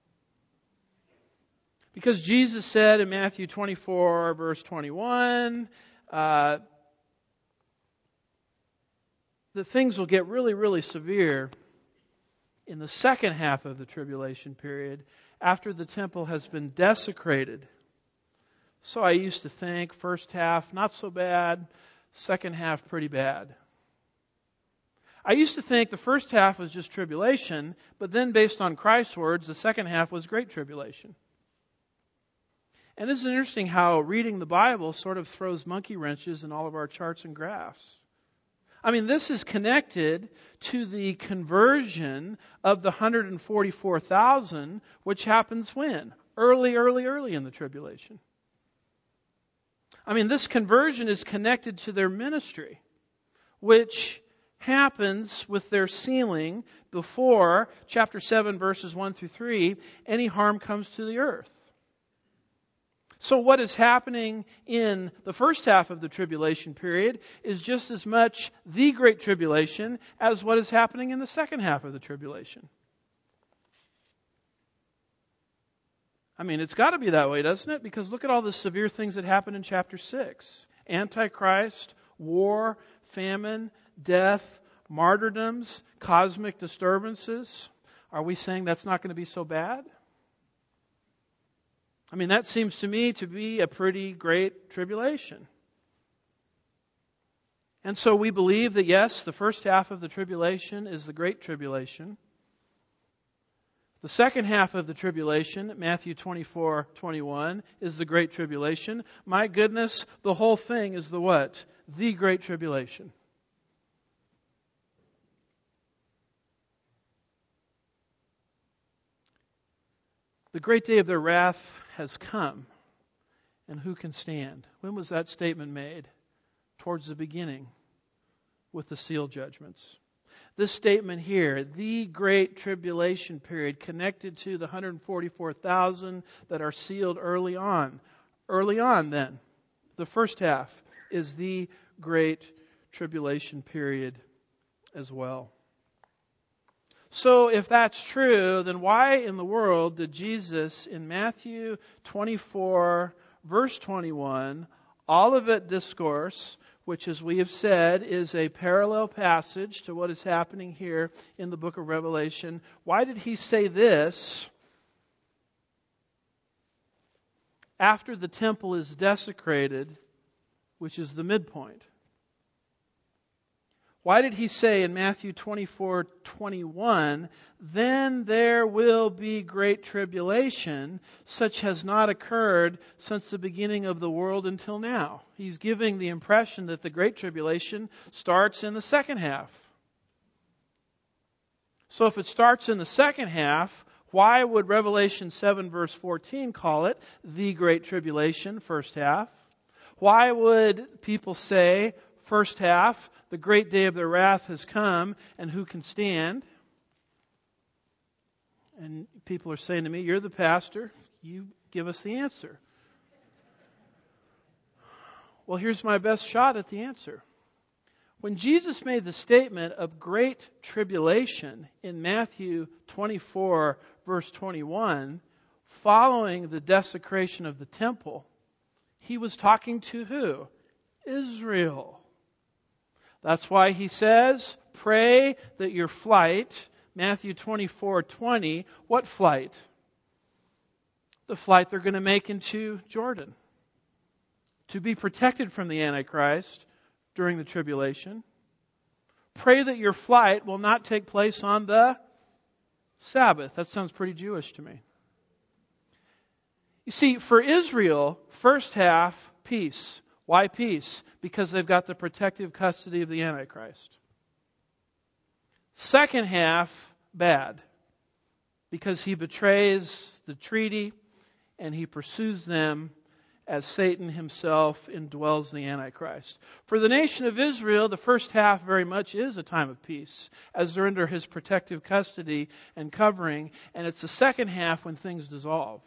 Because Jesus said in Matthew 24, verse 21, that things will get really, really severe in the second half of the tribulation period after the temple has been desecrated. So I used to think first half, not so bad, second half, pretty bad. I used to think the first half was just tribulation, but then based on Christ's words, the second half was great tribulation. And isn't it interesting how reading the Bible sort of throws monkey wrenches in all of our charts and graphs? I mean, this is connected to the conversion of the 144,000, which happens when? Early in the tribulation. I mean, this conversion is connected to their ministry, which happens with their sealing before, chapter 7, verses 1 through 3, any harm comes to the earth. So what is happening in the first half of the tribulation period is just as much the Great Tribulation as what is happening in the second half of the tribulation. I mean, it's got to be that way, doesn't it? Because look at all the severe things that happen in chapter 6. Antichrist, war, famine, death, martyrdoms, cosmic disturbances. Are we saying that's not going to be so bad? I mean, that seems to me to be a pretty great tribulation. And so we believe that, yes, the first half of the tribulation is the Great Tribulation. The second half of the tribulation, Matthew 24:21, is the Great Tribulation. My goodness, the whole thing is the what? The Great Tribulation. The great day of their wrath has come, and who can stand? When was that statement made? Towards the beginning, with the seal judgments. This statement here, the great tribulation period, connected to the 144,000 that are sealed early on. Early on then, the first half is the great tribulation period as well. So if that's true, then why in the world did Jesus in Matthew 24, verse 21, Olivet Discourse, which as we have said is a parallel passage to what is happening here in the book of Revelation, why did he say this after the temple is desecrated, which is the midpoint? Why did he say in Matthew 24:21, then there will be great tribulation, such has not occurred since the beginning of the world until now? He's giving the impression that the great tribulation starts in the second half. So if it starts in the second half, why would Revelation 7 verse 14 call it the great tribulation, first half? Why would people say, first half, the great day of their wrath has come, and who can stand? And people are saying to me, you're the pastor, you give us the answer. Well, here's my best shot at the answer. When Jesus made the statement of great tribulation in Matthew 24, verse 21, following the desecration of the temple, He was talking to who? Israel. That's why He says, pray that your flight, Matthew 24:20, what flight? The flight they're going to make into Jordan. To be protected from the Antichrist during the tribulation. Pray that your flight will not take place on the Sabbath. That sounds pretty Jewish to me. You see, for Israel, first half, peace. Why peace? Because they've got the protective custody of the Antichrist. Second half, bad. Because he betrays the treaty and he pursues them as Satan himself indwells the Antichrist. For the nation of Israel, the first half very much is a time of peace, as they're under his protective custody and covering, and it's the second half when things dissolve.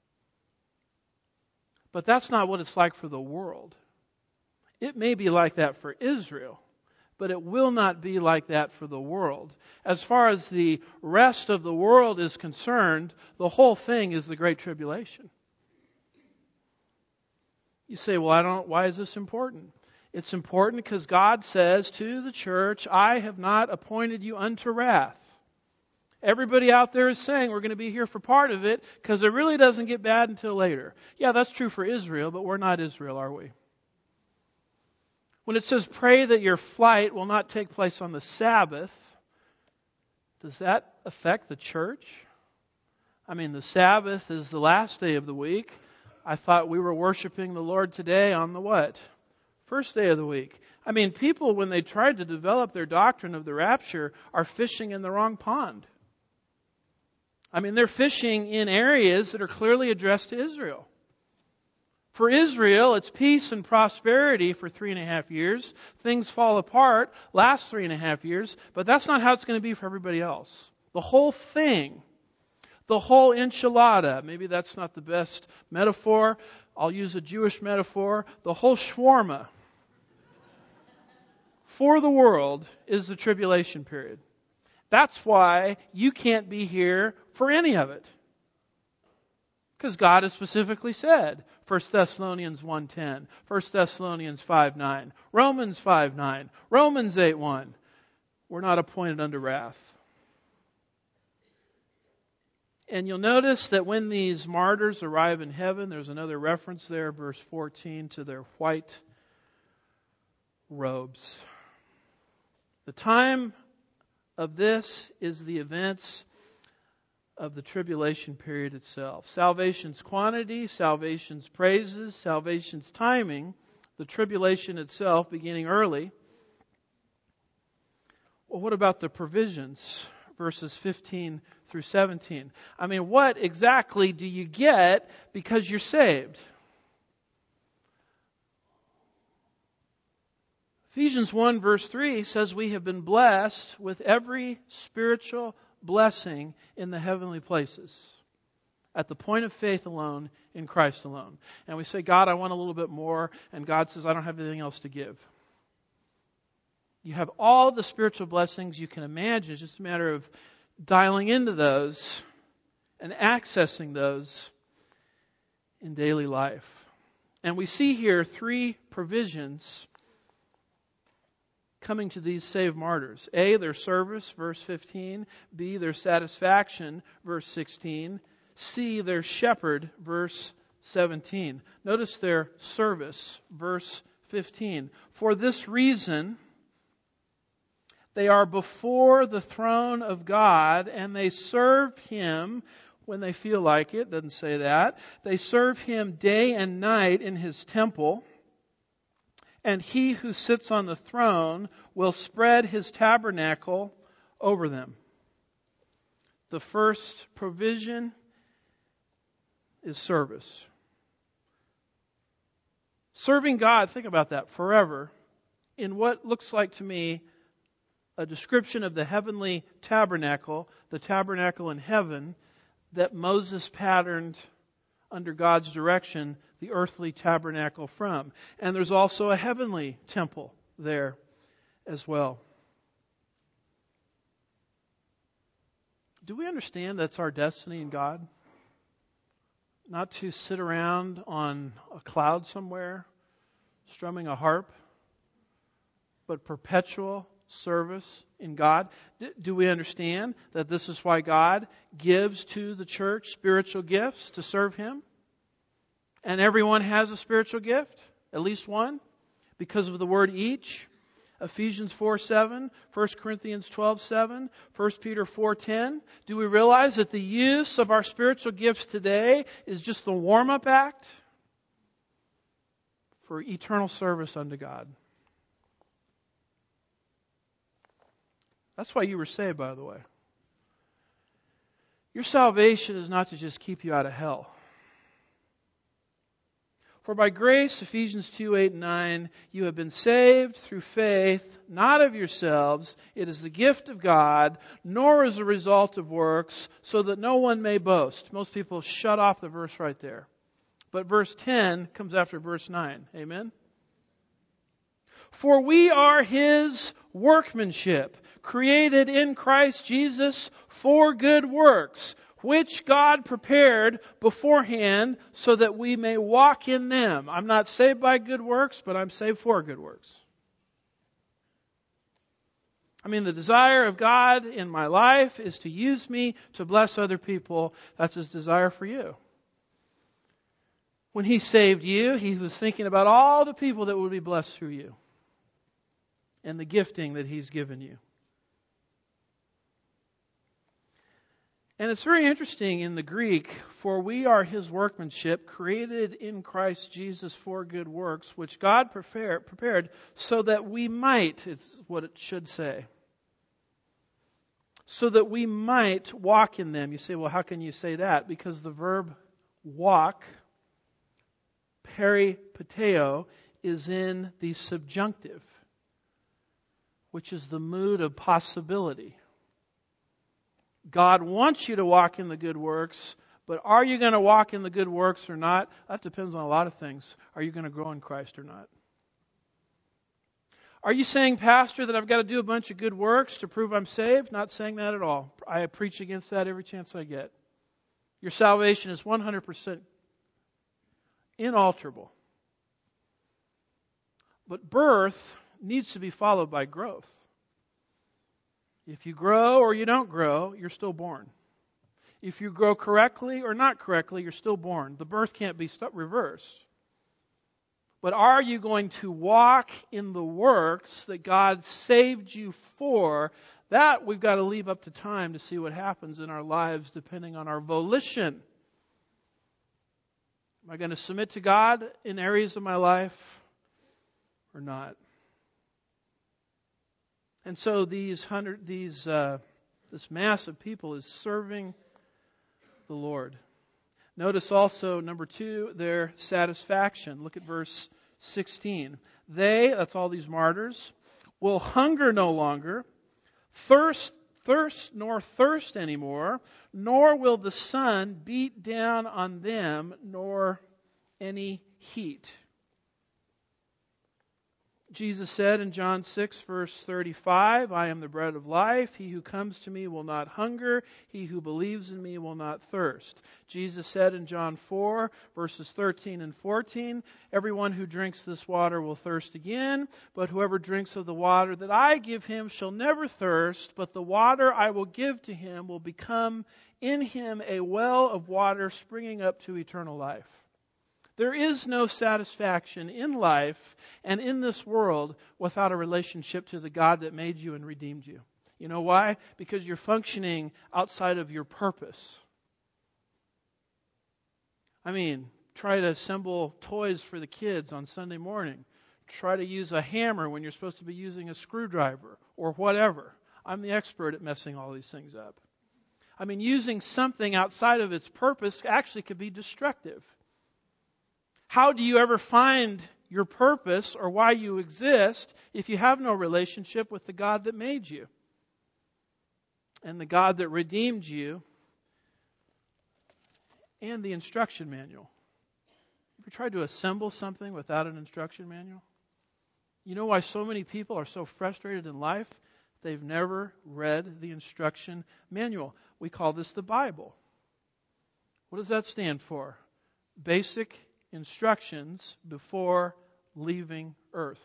But that's not what it's like for the world. It may be like that for Israel, but it will not be like that for the world. As far as the rest of the world is concerned, the whole thing is the Great Tribulation. You say, well, why is this important? It's important because God says to the church, I have not appointed you unto wrath. Everybody out there is saying we're going to be here for part of it because it really doesn't get bad until later. Yeah, that's true for Israel, but we're not Israel, are we? When it says pray that your flight will not take place on the Sabbath, does that affect the church? I mean, the Sabbath is the last day of the week. I thought we were worshiping the Lord today on the what? First day of the week. I mean, people, when they tried to develop their doctrine of the rapture, are fishing in the wrong pond. I mean, they're fishing in areas that are clearly addressed to Israel. For Israel, it's peace and prosperity for 3.5 years. Things fall apart, last 3.5 years, but that's not how it's going to be for everybody else. The whole thing, the whole enchilada, maybe that's not the best metaphor. I'll use a Jewish metaphor. The whole shawarma for the world is the tribulation period. That's why you can't be here for any of it. Because God has specifically said, 1 Thessalonians 1:10, 1 Thessalonians 5:9, Romans 5:9, Romans 8:1, we're not appointed unto wrath. And you'll notice that when these martyrs arrive in heaven, there's another reference there, verse 14, to their white robes. The time of this is the events of the tribulation period itself. Salvation's quantity, salvation's praises, salvation's timing, the tribulation itself beginning early. Well, what about the provisions? Verses 15 through 17. I mean, what exactly do you get because you're saved? Ephesians 1 verse 3 says we have been blessed with every spiritual blessing in the heavenly places at the point of faith alone in Christ alone. And we say, God, I want a little bit more. And God says, I don't have anything else to give. You have all the spiritual blessings you can imagine. It's just a matter of dialing into those and accessing those in daily life. And we see here 3 provisions coming to these saved martyrs. A, their service, verse 15. B, their satisfaction, verse 16. C, their shepherd, verse 17. Notice their service, verse 15. For this reason, they are before the throne of God, and they serve Him when they feel like it. Doesn't say that. They serve Him day and night in His temple. And He who sits on the throne will spread His tabernacle over them. The first provision is service. Serving God, think about that, forever, in what looks like to me a description of the heavenly tabernacle, the tabernacle in heaven that Moses patterned under God's direction, the earthly tabernacle from. And there's also a heavenly temple there as well. Do we understand that's our destiny in God? Not to sit around on a cloud somewhere, strumming a harp, but perpetual service in God. Do we understand that this is why God gives to the church spiritual gifts to serve Him? And everyone has a spiritual gift, at least one, because of the word each. Ephesians 4:7, 1 Corinthians 12:7, 1 Peter 4:10. Do we realize that the use of our spiritual gifts today is just the warm-up act for eternal service unto God? That's why you were saved, by the way. Your salvation is not to just keep you out of hell. For by grace, Ephesians 2:8-9, you have been saved through faith, not of yourselves. It is the gift of God, nor as a result of works, so that no one may boast. Most people shut off the verse right there. But verse 10 comes after verse 9. Amen? For we are His workmanship, created in Christ Jesus for good works, which God prepared beforehand so that we may walk in them. I'm not saved by good works, but I'm saved for good works. I mean, the desire of God in my life is to use me to bless other people. That's His desire for you. When He saved you, He was thinking about all the people that would be blessed through you and the gifting that He's given you. And it's very interesting in the Greek, for we are His workmanship, created in Christ Jesus for good works, which God prepared so that we might, it's what it should say, so that we might walk in them. You say, well, how can you say that? Because the verb walk, peripateo, is in the subjunctive, which is the mood of possibility. God wants you to walk in the good works, but are you going to walk in the good works or not? That depends on a lot of things. Are you going to grow in Christ or not? Are you saying, Pastor, that I've got to do a bunch of good works to prove I'm saved? Not saying that at all. I preach against that every chance I get. Your salvation is 100% inalterable. But birth needs to be followed by growth. If you grow or you don't grow, you're still born. If you grow correctly or not correctly, you're still born. The birth can't be reversed. But are you going to walk in the works that God saved you for? That we've got to leave up to time to see what happens in our lives depending on our volition. Am I going to submit to God in areas of my life or not? And so this mass of people is serving the Lord. Notice also, number 2, their satisfaction. Look at verse 16. They, that's all these martyrs, will hunger no longer, thirst anymore, nor will the sun beat down on them, nor any heat. Jesus said in John 6, verse 35, I am the bread of life. He who comes to me will not hunger. He who believes in me will not thirst. Jesus said in John 4, verses 13 and 14, everyone who drinks this water will thirst again, but whoever drinks of the water that I give him shall never thirst, but the water I will give to him will become in him a well of water springing up to eternal life. There is no satisfaction in life and in this world without a relationship to the God that made you and redeemed you. You know why? Because you're functioning outside of your purpose. I mean, try to assemble toys for the kids on Sunday morning. Try to use a hammer when you're supposed to be using a screwdriver or whatever. I'm the expert at messing all these things up. I mean, using something outside of its purpose actually could be destructive. How do you ever find your purpose or why you exist if you have no relationship with the God that made you and the God that redeemed you and the instruction manual. Have you tried to assemble something without an instruction manual? You know why so many people are so frustrated in life? They've never read the instruction manual. We call this the Bible. What does that stand for? Basic instructions before leaving earth.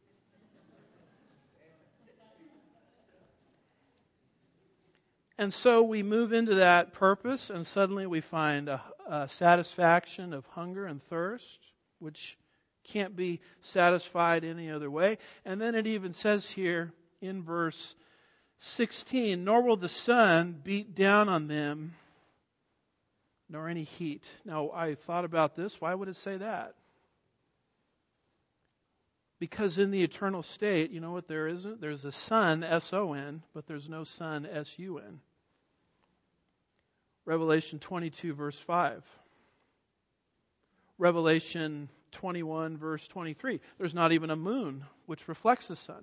And so we move into that purpose, and suddenly we find a satisfaction of hunger and thirst, which can't be satisfied any other way. And then it even says here in verse 16, nor will the sun beat down on them, nor any heat. Now, I thought about this. Why would it say that? Because in the eternal state, you know what there isn't? There's a sun, S-O-N, but there's no sun, S-U-N. Revelation 22, verse 5. Revelation 21, verse 23. There's not even a moon which reflects the sun.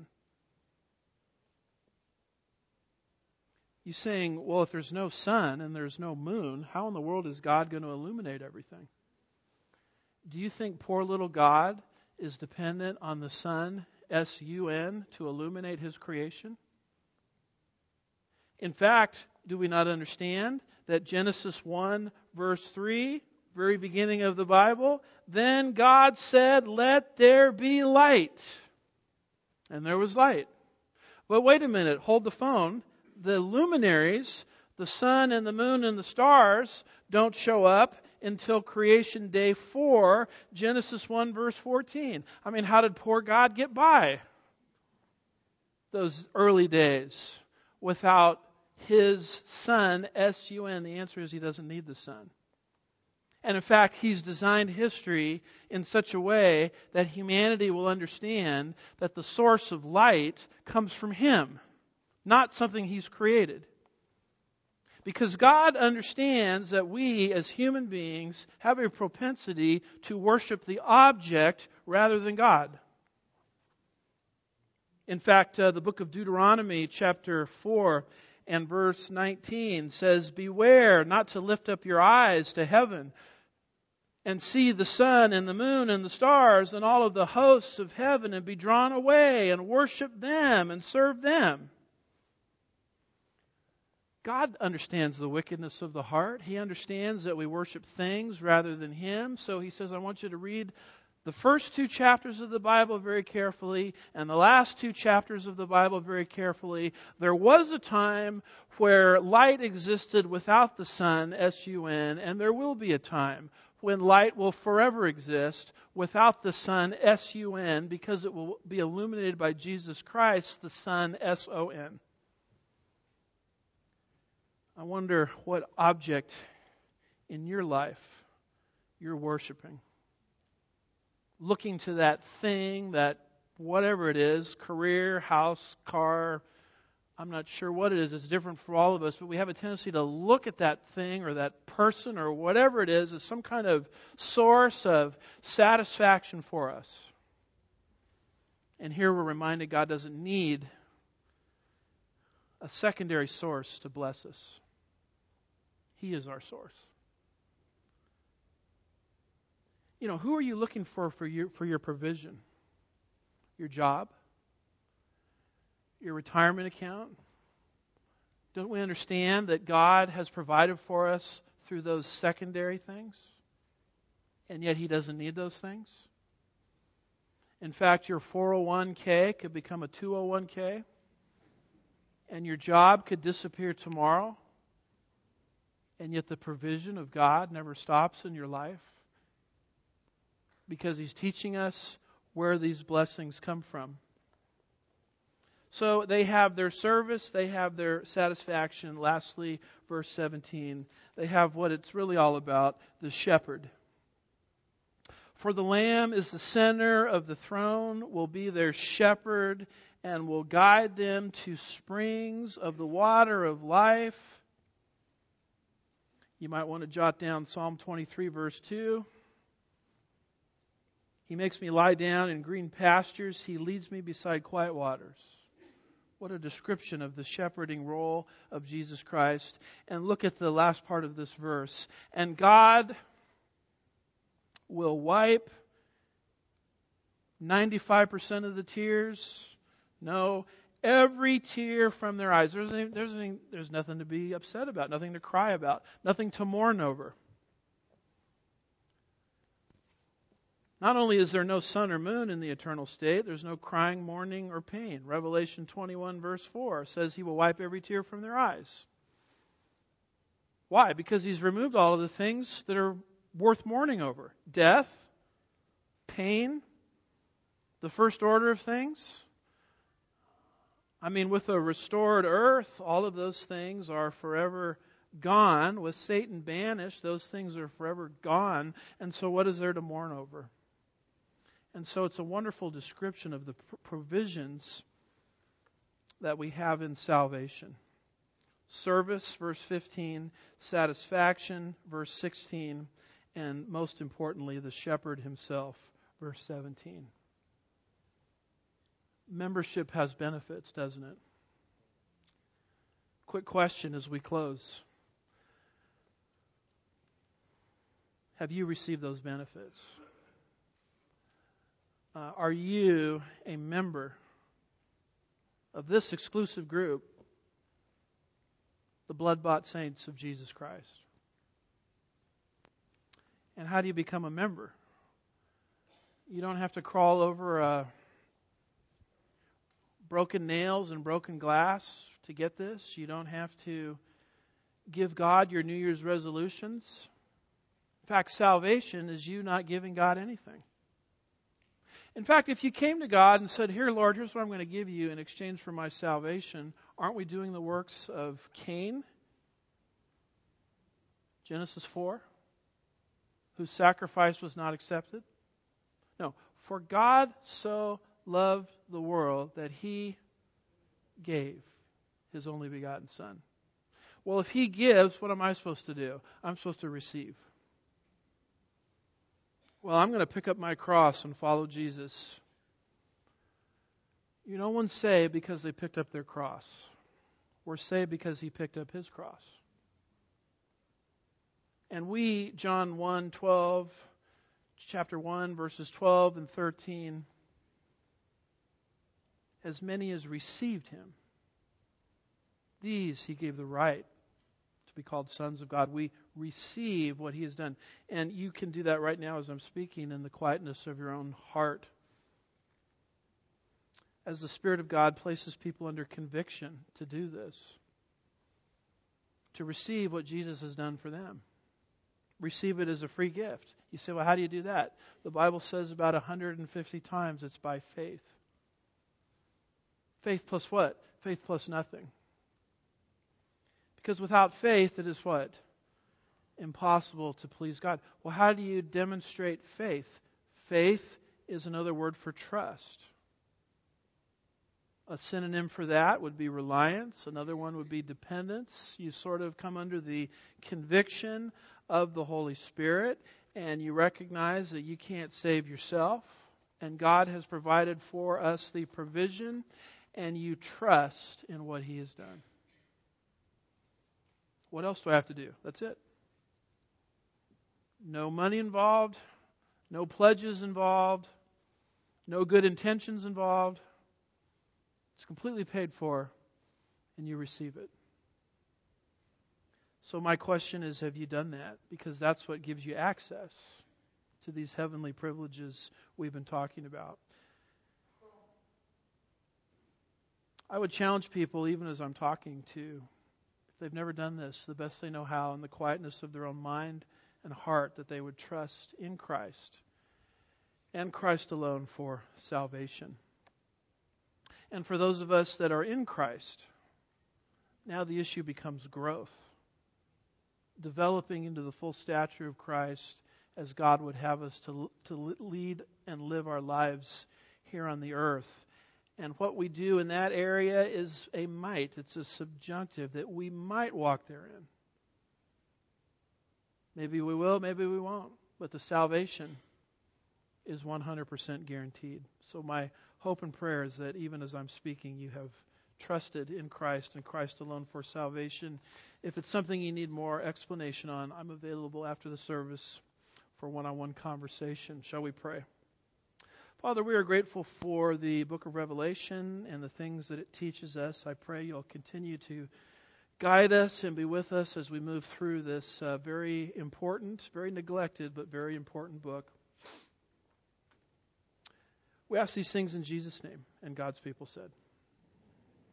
You're saying, well, if there's no sun and there's no moon, how in the world is God going to illuminate everything? Do you think poor little God is dependent on the sun, S-U-N, to illuminate His creation? In fact, do we not understand that Genesis 1, verse 3, very beginning of the Bible, then God said, let there be light. And there was light. But wait a minute, hold the phone. The luminaries, the sun and the moon and the stars, don't show up until creation day 4, Genesis 1, verse 14. I mean, how did poor God get by those early days without His sun, S-U-N? The answer is He doesn't need the sun. And in fact, He's designed history in such a way that humanity will understand that the source of light comes from Him, not something He's created. Because God understands that we as human beings have a propensity to worship the object rather than God. In fact, the book of Deuteronomy chapter 4 and verse 19 says, beware not to lift up your eyes to heaven and see the sun and the moon and the stars and all of the hosts of heaven and be drawn away and worship them and serve them. God understands the wickedness of the heart. He understands that we worship things rather than Him. So He says, I want you to read the first 2 chapters of the Bible very carefully and the last 2 chapters of the Bible very carefully. There was a time where light existed without the sun, S-U-N, and there will be a time when light will forever exist without the sun, S-U-N, because it will be illuminated by Jesus Christ, the sun, S-O-N. I wonder what object in your life you're worshiping. Looking to that thing, that whatever it is, career, house, car, I'm not sure what it is. It's different for all of us, but we have a tendency to look at that thing or that person or whatever it is as some kind of source of satisfaction for us. And here we're reminded God doesn't need a secondary source to bless us. He is our source. You know, who are you looking for your provision? Your job? Your retirement account? Don't we understand that God has provided for us through those secondary things? And yet He doesn't need those things? In fact, your 401k could become a 201k. And your job could disappear tomorrow. And yet the provision of God never stops in your life. Because He's teaching us where these blessings come from. So they have their service, they have their satisfaction. Lastly, verse 17, they have what it's really all about, the shepherd. For the Lamb is the center of the throne, will be their shepherd, and will guide them to springs of the water of life. You might want to jot down Psalm 23, verse 2. He makes me lie down in green pastures. He leads me beside quiet waters. What a description of the shepherding role of Jesus Christ. And look at the last part of this verse. And God will wipe 95% of the tears. No, every tear from their eyes. There's nothing to be upset about, nothing to cry about, nothing to mourn over. Not only is there no sun or moon in the eternal state, there's no crying, mourning, or pain. Revelation 21 verse 4 says He will wipe every tear from their eyes. Why? Because He's removed all of the things that are worth mourning over. Death, pain, the first order of things. I mean, with a restored earth, all of those things are forever gone. With Satan banished, those things are forever gone. And so what is there to mourn over? And so it's a wonderful description of the provisions that we have in salvation. Service, verse 15, satisfaction, verse 16, and most importantly, the shepherd himself, verse 17. Membership has benefits, doesn't it? Quick question as we close. Have you received those benefits? Are you a member of this exclusive group, the blood-bought saints of Jesus Christ? And how do you become a member? You don't have to crawl over broken nails and broken glass to get this. You don't have to give God your New Year's resolutions. In fact, salvation is you not giving God anything. In fact, if you came to God and said, "Here, Lord, here's what I'm going to give you in exchange for my salvation," aren't we doing the works of Cain? Genesis 4, whose sacrifice was not accepted? No, for God so loved the world that He gave His only begotten Son. Well, if He gives, what am I supposed to do? I'm supposed to receive. Well, I'm going to pick up my cross and follow Jesus. No one's saved because they picked up their cross. We're saved because He picked up His cross. And we, John 1:12, chapter 1, verses 12 and 13, as many as received Him, these He gave the right to be called sons of God. We receive what He has done. And you can do that right now as I'm speaking in the quietness of your own heart. As the Spirit of God places people under conviction to do this, to receive what Jesus has done for them. Receive it as a free gift. You say, well, how do you do that? The Bible says about 150 times it's by faith. Faith plus what? Faith plus nothing. Because without faith, it is what? Impossible to please God. Well, how do you demonstrate faith? Faith is another word for trust. A synonym for that would be reliance. Another one would be dependence. You sort of come under the conviction of the Holy Spirit, and you recognize that you can't save yourself, and God has provided for us the provision, and you trust in what He has done. What else do I have to do? That's it. No money involved, no pledges involved, no good intentions involved. It's completely paid for, and you receive it. So my question is, have you done that? Because that's what gives you access to these heavenly privileges we've been talking about. I would challenge people, even as I'm talking to, if they've never done this, the best they know how, in the quietness of their own mind and heart, that they would trust in Christ and Christ alone for salvation. And for those of us that are in Christ, now the issue becomes growth. Developing into the full stature of Christ as God would have us to lead and live our lives here on the earth. And what we do in that area is a might. It's a subjunctive that we might walk therein. Maybe we will, maybe we won't. But the salvation is 100% guaranteed. So my hope and prayer is that even as I'm speaking, you have trusted in Christ and Christ alone for salvation. If it's something you need more explanation on, I'm available after the service for one-on-one conversation. Shall we pray? Father, we are grateful for the book of Revelation and the things that it teaches us. I pray you'll continue to guide us and be with us as we move through this very important, very neglected, but very important book. We ask these things in Jesus' name, and God's people said.